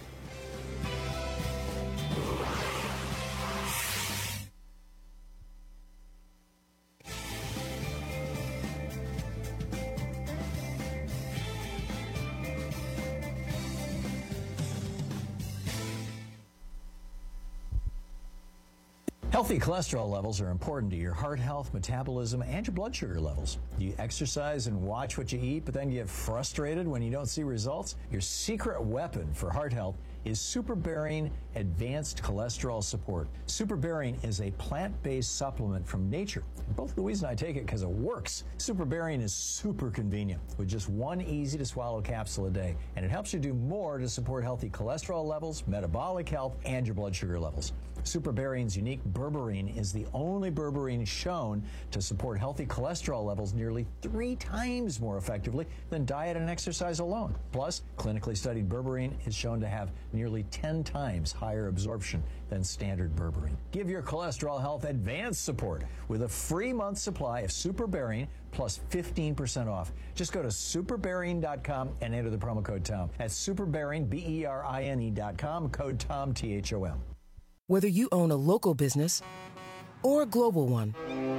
Healthy cholesterol levels are important to your heart health, metabolism, and your blood sugar levels. Do you exercise and watch what you eat, but then get frustrated when you don't see results? Your secret weapon for heart health is SuperBarian Advanced Cholesterol Support. SuperBarian is a plant-based supplement from nature. Both Louise and I take it because it works. SuperBarian is super convenient with just one easy-to-swallow capsule a day, and it helps you do more to support healthy cholesterol levels, metabolic health, and your blood sugar levels. SuperBarian's unique berberine is the only berberine shown to support healthy cholesterol levels nearly three times more effectively than diet and exercise alone. Plus, clinically studied berberine is shown to have nearly ten times higher absorption than standard berberine. Give your cholesterol health advanced support with a free month supply of SuperBarian plus fifteen percent off. Just go to superbarian dot com and enter the promo code Tom. That's superbarian, B E R I N E dot com, code Tom, T H O M. Whether you own a local business or a global one,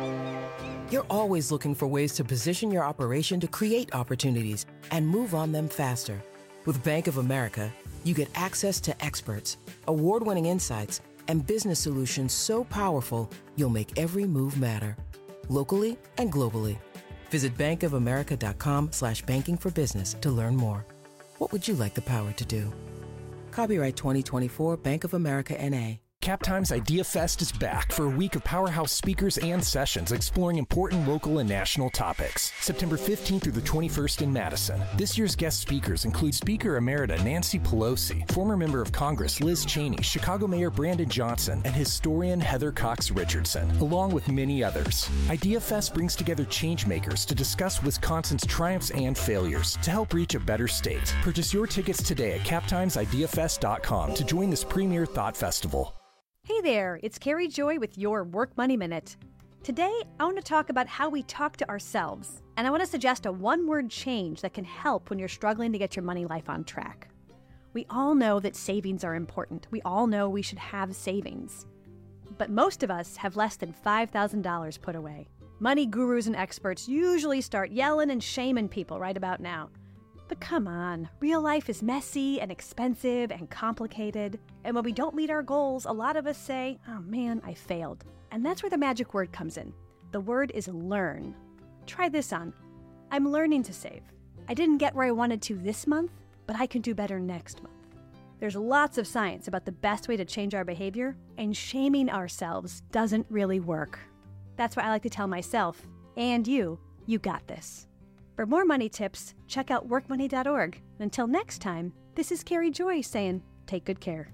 you're always looking for ways to position your operation to create opportunities and move on them faster. With Bank of America, you get access to experts, award-winning insights, and business solutions so powerful, you'll make every move matter, locally and globally. Visit bankofamerica.com slash banking for business to learn more. What would you like the power to do? Copyright twenty twenty-four Bank of America N A CapTime's Idea Fest is back for a week of powerhouse speakers and sessions exploring important local and national topics. September fifteenth through the twenty-first in Madison. This year's guest speakers include Speaker Emerita Nancy Pelosi, former member of Congress Liz Cheney, Chicago Mayor Brandon Johnson, and historian Heather Cox Richardson, along with many others. Idea Fest brings together changemakers to discuss Wisconsin's triumphs and failures to help reach a better state. Purchase your tickets today at cap times idea fest dot com to join this premier thought festival. Hey there, it's Carrie Joy with your Work Money Minute. Today, I want to talk about how we talk to ourselves, and I want to suggest a one-word change that can help when you're struggling to get your money life on track. We all know that savings are important. We all know we should have savings. But most of us have less than five thousand dollars put away. Money gurus and experts usually start yelling and shaming people right about now. But come on, real life is messy and expensive and complicated. And when we don't meet our goals, a lot of us say, oh man, I failed. And that's where the magic word comes in. The word is learn. Try this on. I'm learning to save. I didn't get where I wanted to this month, but I can do better next month. There's lots of science about the best way to change our behavior, and shaming ourselves doesn't really work. That's why I like to tell myself, and you, you got this. For more money tips, check out work money dot org. Until next time, this is Carrie Joy saying, take good care.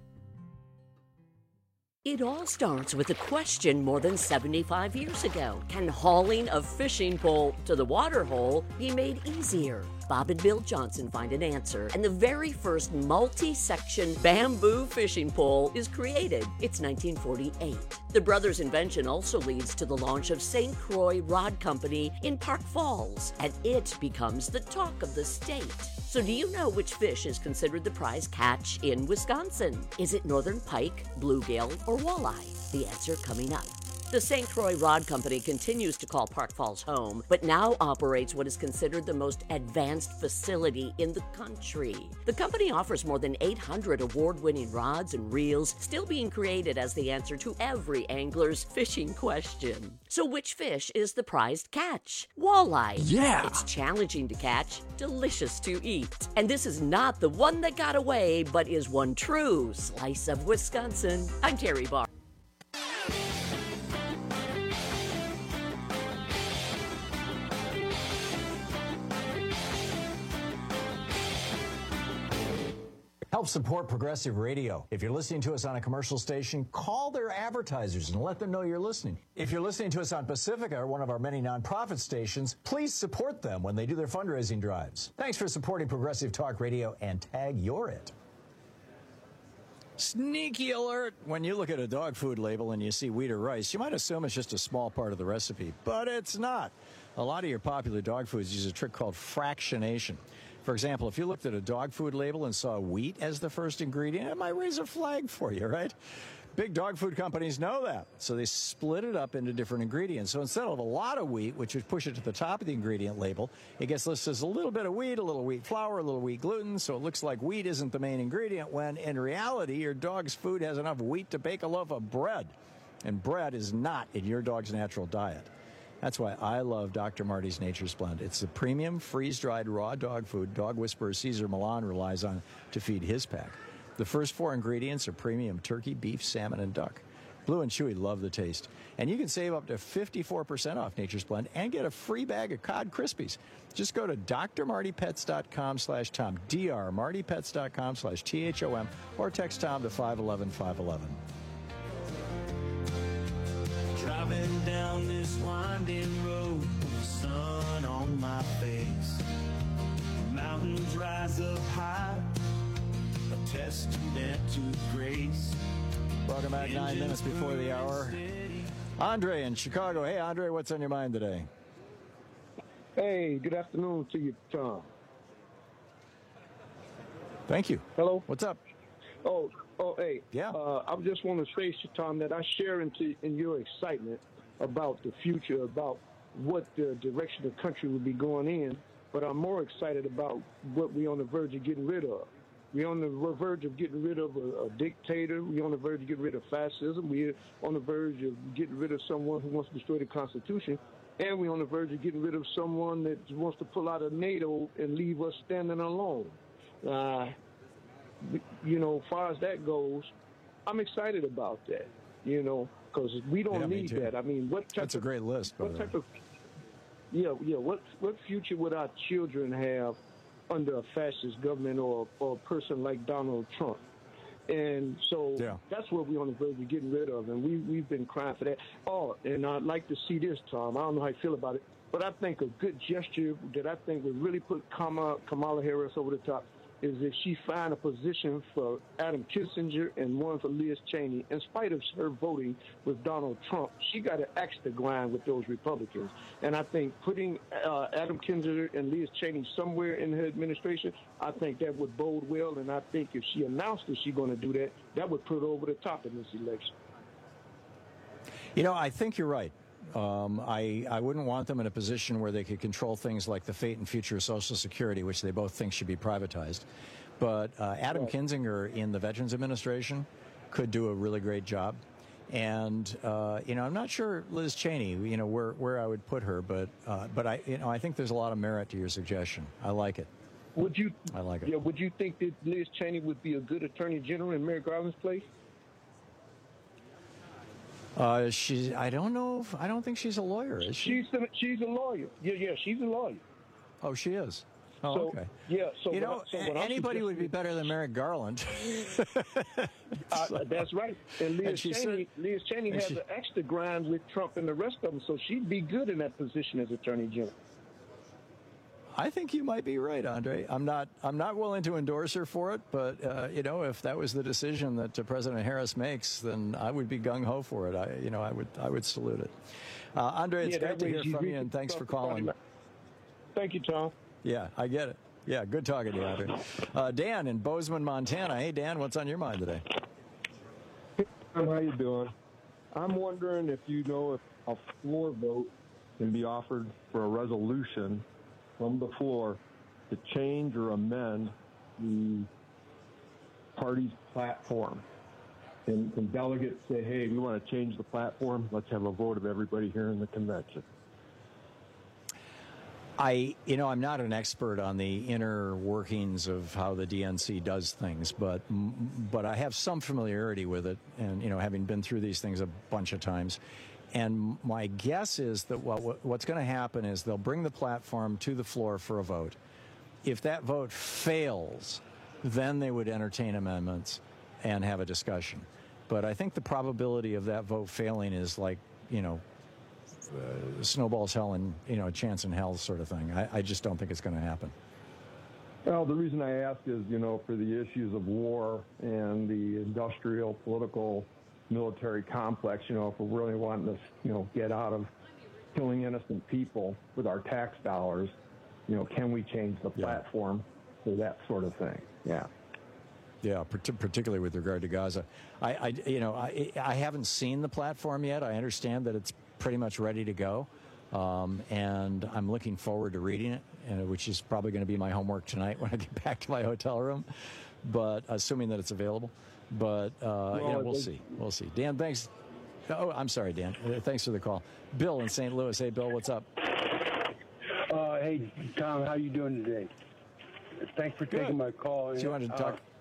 It all starts with a question more than seventy-five years ago. Can hauling a fishing pole to the water hole be made easier? Bob and Bill Johnson find an answer, and the very first multi-section bamboo fishing pole is created. It's nineteen forty-eight. The brothers' invention also leads to the launch of Saint Croix Rod Company in Park Falls, and it becomes the talk of the state. So do you know which fish is considered the prize catch in Wisconsin? Is it northern pike, bluegill, or walleye? The answer coming up. The Saint Croix Rod Company continues to call Park Falls home, but now operates what is considered the most advanced facility in the country. The company offers more than eight hundred award-winning rods and reels, still being created as the answer to every angler's fishing question. So which fish is the prized catch? Walleye. Yeah! It's challenging to catch, delicious to eat. And this is not the one that got away, but is one true slice of Wisconsin. I'm Terry Barr. Help support Progressive Radio. If you're listening to us on a commercial station, call their advertisers and let them know you're listening. If you're listening to us on Pacifica, or one of our many nonprofit stations, please support them when they do their fundraising drives. Thanks for supporting Progressive Talk Radio, and tag you're it. Sneaky alert! When you look at a dog food label and you see wheat or rice, you might assume it's just a small part of the recipe, but it's not. A lot of your popular dog foods use a trick called fractionation. For example, if you looked at a dog food label and saw wheat as the first ingredient, it might raise a flag for you, right? Big dog food companies know that, so they split it up into different ingredients. So instead of a lot of wheat, which would push it to the top of the ingredient label, it gets listed as a little bit of wheat, a little wheat flour, a little wheat gluten, so it looks like wheat isn't the main ingredient, when in reality, your dog's food has enough wheat to bake a loaf of bread. And bread is not in your dog's natural diet. That's why I love Doctor Marty's Nature's Blend. It's the premium freeze-dried raw dog food dog whisperer Cesar Millan relies on to feed his pack. The first four ingredients are premium turkey, beef, salmon, and duck. Blue and Chewy love the taste. And you can save up to fifty-four percent off Nature's Blend and get a free bag of Cod Krispies. Just go to drmartypets.com slash Tom, drmartypets.com slash T H O M, or text Tom to five one one, five one one. Driving down this winding road with the sun on my face. Mountains rise up high, a testament to grace. Welcome back, nine minutes before the hour. Andre in Chicago. Hey, Andre, what's on your mind today? Hey, good afternoon to you, Tom. Thank you. Hello? What's up? Oh, oh, hey. Yeah. Uh, I just want to say, Tom, that I share into, in your excitement about the future, about what the direction the country will be going in, but I'm more excited about what we're on the verge of getting rid of. We're on the verge of getting rid of a, a dictator. We're on the verge of getting rid of fascism. We're on the verge of getting rid of someone who wants to destroy the Constitution. And we're on the verge of getting rid of someone that wants to pull out of NATO and leave us standing alone. Uh, you know, as far as that goes, I'm excited about that, you know, because we don't yeah, need that. I mean, what type That's of, a great list, by What the type way. of, yeah, yeah, what, what future would our children have under a fascist government or, or a person like Donald Trump? And so yeah. that's what we're on the verge of getting rid of, and we, we've been crying for that. Oh, and I'd like to see this, Tom. I don't know how you feel about it, but I think a good gesture that I think would really put Kamala, Kamala Harris over the top is if she find a position for Adam Kinzinger and one for Liz Cheney. In spite of her voting with Donald Trump, she got to axe the grind with those Republicans. And I think putting uh, Adam Kinzinger and Liz Cheney somewhere in her administration, I think that would bode well. And I think if she announced that she's going to do that, that would put her over the top in this election. You know, I think you're right. Um, I, I wouldn't want them in a position where they could control things like the fate and future of Social Security, which they both think should be privatized. But uh, Adam right. Kinzinger in the Veterans Administration could do a really great job. And, uh, you know, I'm not sure Liz Cheney, you know, where, where I would put her, but uh, but I, you know, I think there's a lot of merit to your suggestion. I like it. Would you? I like it. Yeah. Would you think that Liz Cheney would be a good Attorney General in Merrick Garland's place? Uh, she's, I don't know. If, I don't think she's a lawyer, is she? She's a, she's a lawyer. Yeah, yeah, she's a lawyer. Oh, she is. Oh, so, okay. Yeah. So you know, I, so anybody would be better than Merrick Garland. uh, that's right. And Liz and Cheney, said, Liz Cheney has she, an extra grind with Trump and the rest of them, so she'd be good in that position as Attorney General. I think you might be right, Andre. I'm not. I'm not willing to endorse her for it, but uh, you know, if that was the decision that uh, President Harris makes, then I would be gung ho for it. I, you know, I would. I would salute it. Uh, Andre, it's Yeah, great that to way hear from you you, and thanks for calling. Thank you, Tom. Yeah, I get it. Yeah, good talking to you, Andre. Uh, Dan in Bozeman, Montana. Hey, Dan, what's on your mind today? Tom, how you doing? I'm wondering if you know if a floor vote can be offered for a resolution from the floor to change or amend the party's platform. And, and delegates say, hey, we want to change the platform. Let's have a vote of everybody here in the convention. I, you know, I'm not an expert on the inner workings of how the D N C does things, but but I have some familiarity with it, and you know, having been through these things a bunch of times. And my guess is that what what's going to happen is they'll bring the platform to the floor for a vote. If that vote fails, then they would entertain amendments and have a discussion. But I think the probability of that vote failing is like, you know, Uh, snowballs hell and, you know, a chance in hell sort of thing. I, I just don't think it's going to happen. Well, the reason I ask is, you know, for the issues of war and the industrial, political, military complex, you know, if we're really wanting to, you know, get out of killing innocent people with our tax dollars, you know, can we change the platform for that sort of thing? Yeah. Yeah, particularly with regard to Gaza. I, I you know, I, I haven't seen the platform yet. I understand that it's pretty much ready to go, um, and I'm looking forward to reading it, uh, which is probably going to be my homework tonight when I get back to my hotel room, but assuming that it's available. But, uh, well, yeah, we'll see. We'll see. Dan, thanks. Oh, I'm sorry, Dan. Uh, thanks for the call. Bill in Saint Louis. Hey, Bill, what's up? Uh, hey, Tom, how you doing today? Thanks for taking Good. my call. So you wanted to talk? Uh,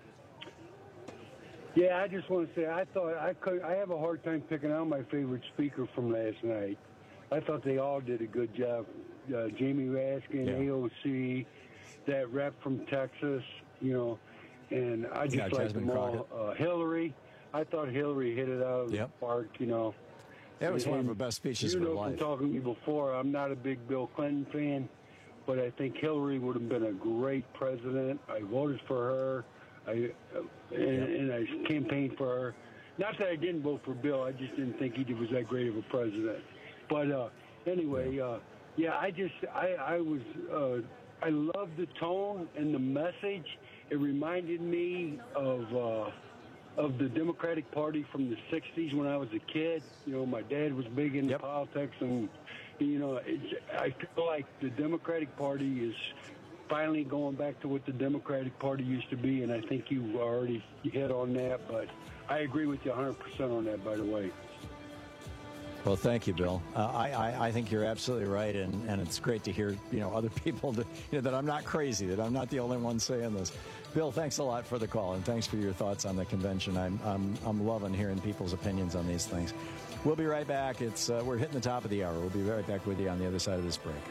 Yeah, I just want to say I thought I could. I have a hard time picking out my favorite speaker from last night. I thought they all did a good job. Uh, Jamie Raskin, Yeah. A O C, that rep from Texas, you know, and I just Yeah, liked Jasmine them all. Crockett. Uh, Hillary, I thought Hillary hit it out of Yep. the park, you know. That was one of And her best speeches you of her know from life. talking to you before, I'm not a big Bill Clinton fan, but I think Hillary would have been a great president. I voted for her. I uh, and, and I campaigned for her. Not that I didn't vote for Bill. I just didn't think he was that great of a president. But uh, anyway, uh, yeah, I just I I was uh, I loved the tone and the message. It reminded me of uh, of the Democratic Party from the sixties when I was a kid. You know, my dad was big into politics, and you know, it's, I feel like the Democratic Party is finally going back to what the Democratic Party used to be, and I think you already hit on that, but I agree with you one hundred percent on that, by the way. Well, thank you, Bill. Uh, I, I, I think you're absolutely right, and, and it's great to hear, you know, other people that, you know, that I'm not crazy, that I'm not the only one saying this. Bill, thanks a lot for the call, and thanks for your thoughts on the convention. I'm I'm, I'm loving hearing people's opinions on these things. We'll be right back. It's uh, we're hitting the top of the hour. We'll be right back with you on the other side of this break.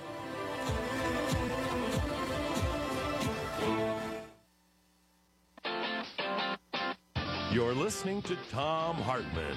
You're listening to Tom Hartman.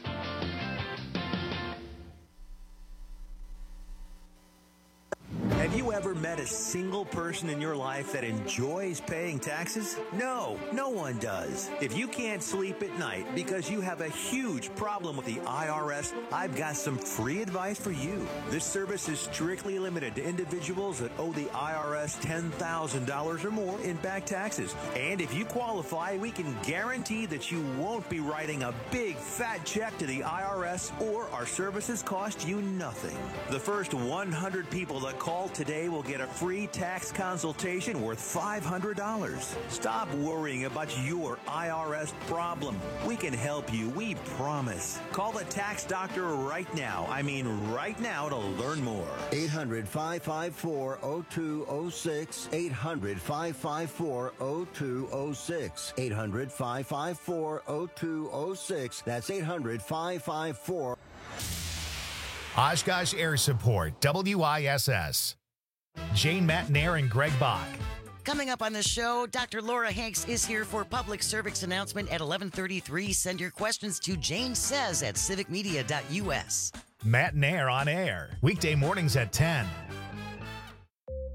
Have you ever met a single person in your life that enjoys paying taxes? No, no one does. If you can't sleep at night because you have a huge problem with the I R S, I've got some free advice for you. This service is strictly limited to individuals that owe the I R S ten thousand dollars or more in back taxes. And if you qualify, we can guarantee that you won't be writing a big fat check to the I R S, or our services cost you nothing. The first one hundred people that call today will get a free tax consultation worth five hundred dollars. Stop worrying about your I R S problem. We can help you, we promise. Call the tax doctor right now. I mean right now to learn more. eight hundred, five five four, oh two oh six. eight hundred, five five four, oh two oh six. eight hundred, five five four, oh two oh six. That's eight hundred, five five four. Oshkosh Air Support, W I S S. Jane Matnair and Greg Bach. Coming up on the show, Doctor Laura Hanks is here for public service announcement at eleven thirty-three. Send your questions to Jane Says at civic media dot U S. Matt Nair on air, weekday mornings at ten.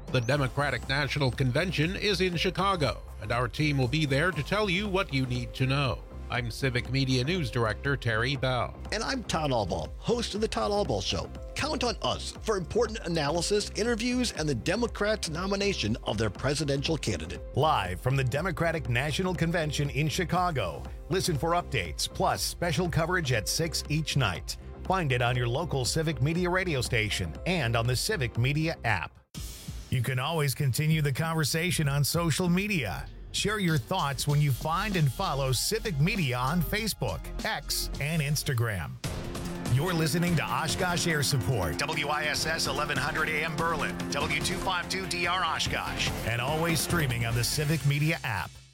The Democratic National Convention is in Chicago, and our team will be there to tell you what you need to know. I'm Civic Media News Director Terry Bell. And I'm Todd Albaugh, host of The Todd Albaugh Show. Count on us for important analysis, interviews, and the Democrats' nomination of their presidential candidate. Live from the Democratic National Convention in Chicago. Listen for updates, plus special coverage at six each night. Find it on your local Civic Media radio station and on the Civic Media app. You can always continue the conversation on social media. Share your thoughts when you find and follow Civic Media on Facebook, X, and Instagram. You're listening to Oshkosh Air Support, W I S S eleven hundred A M Berlin, W two fifty-two D R Oshkosh, and always streaming on the Civic Media app.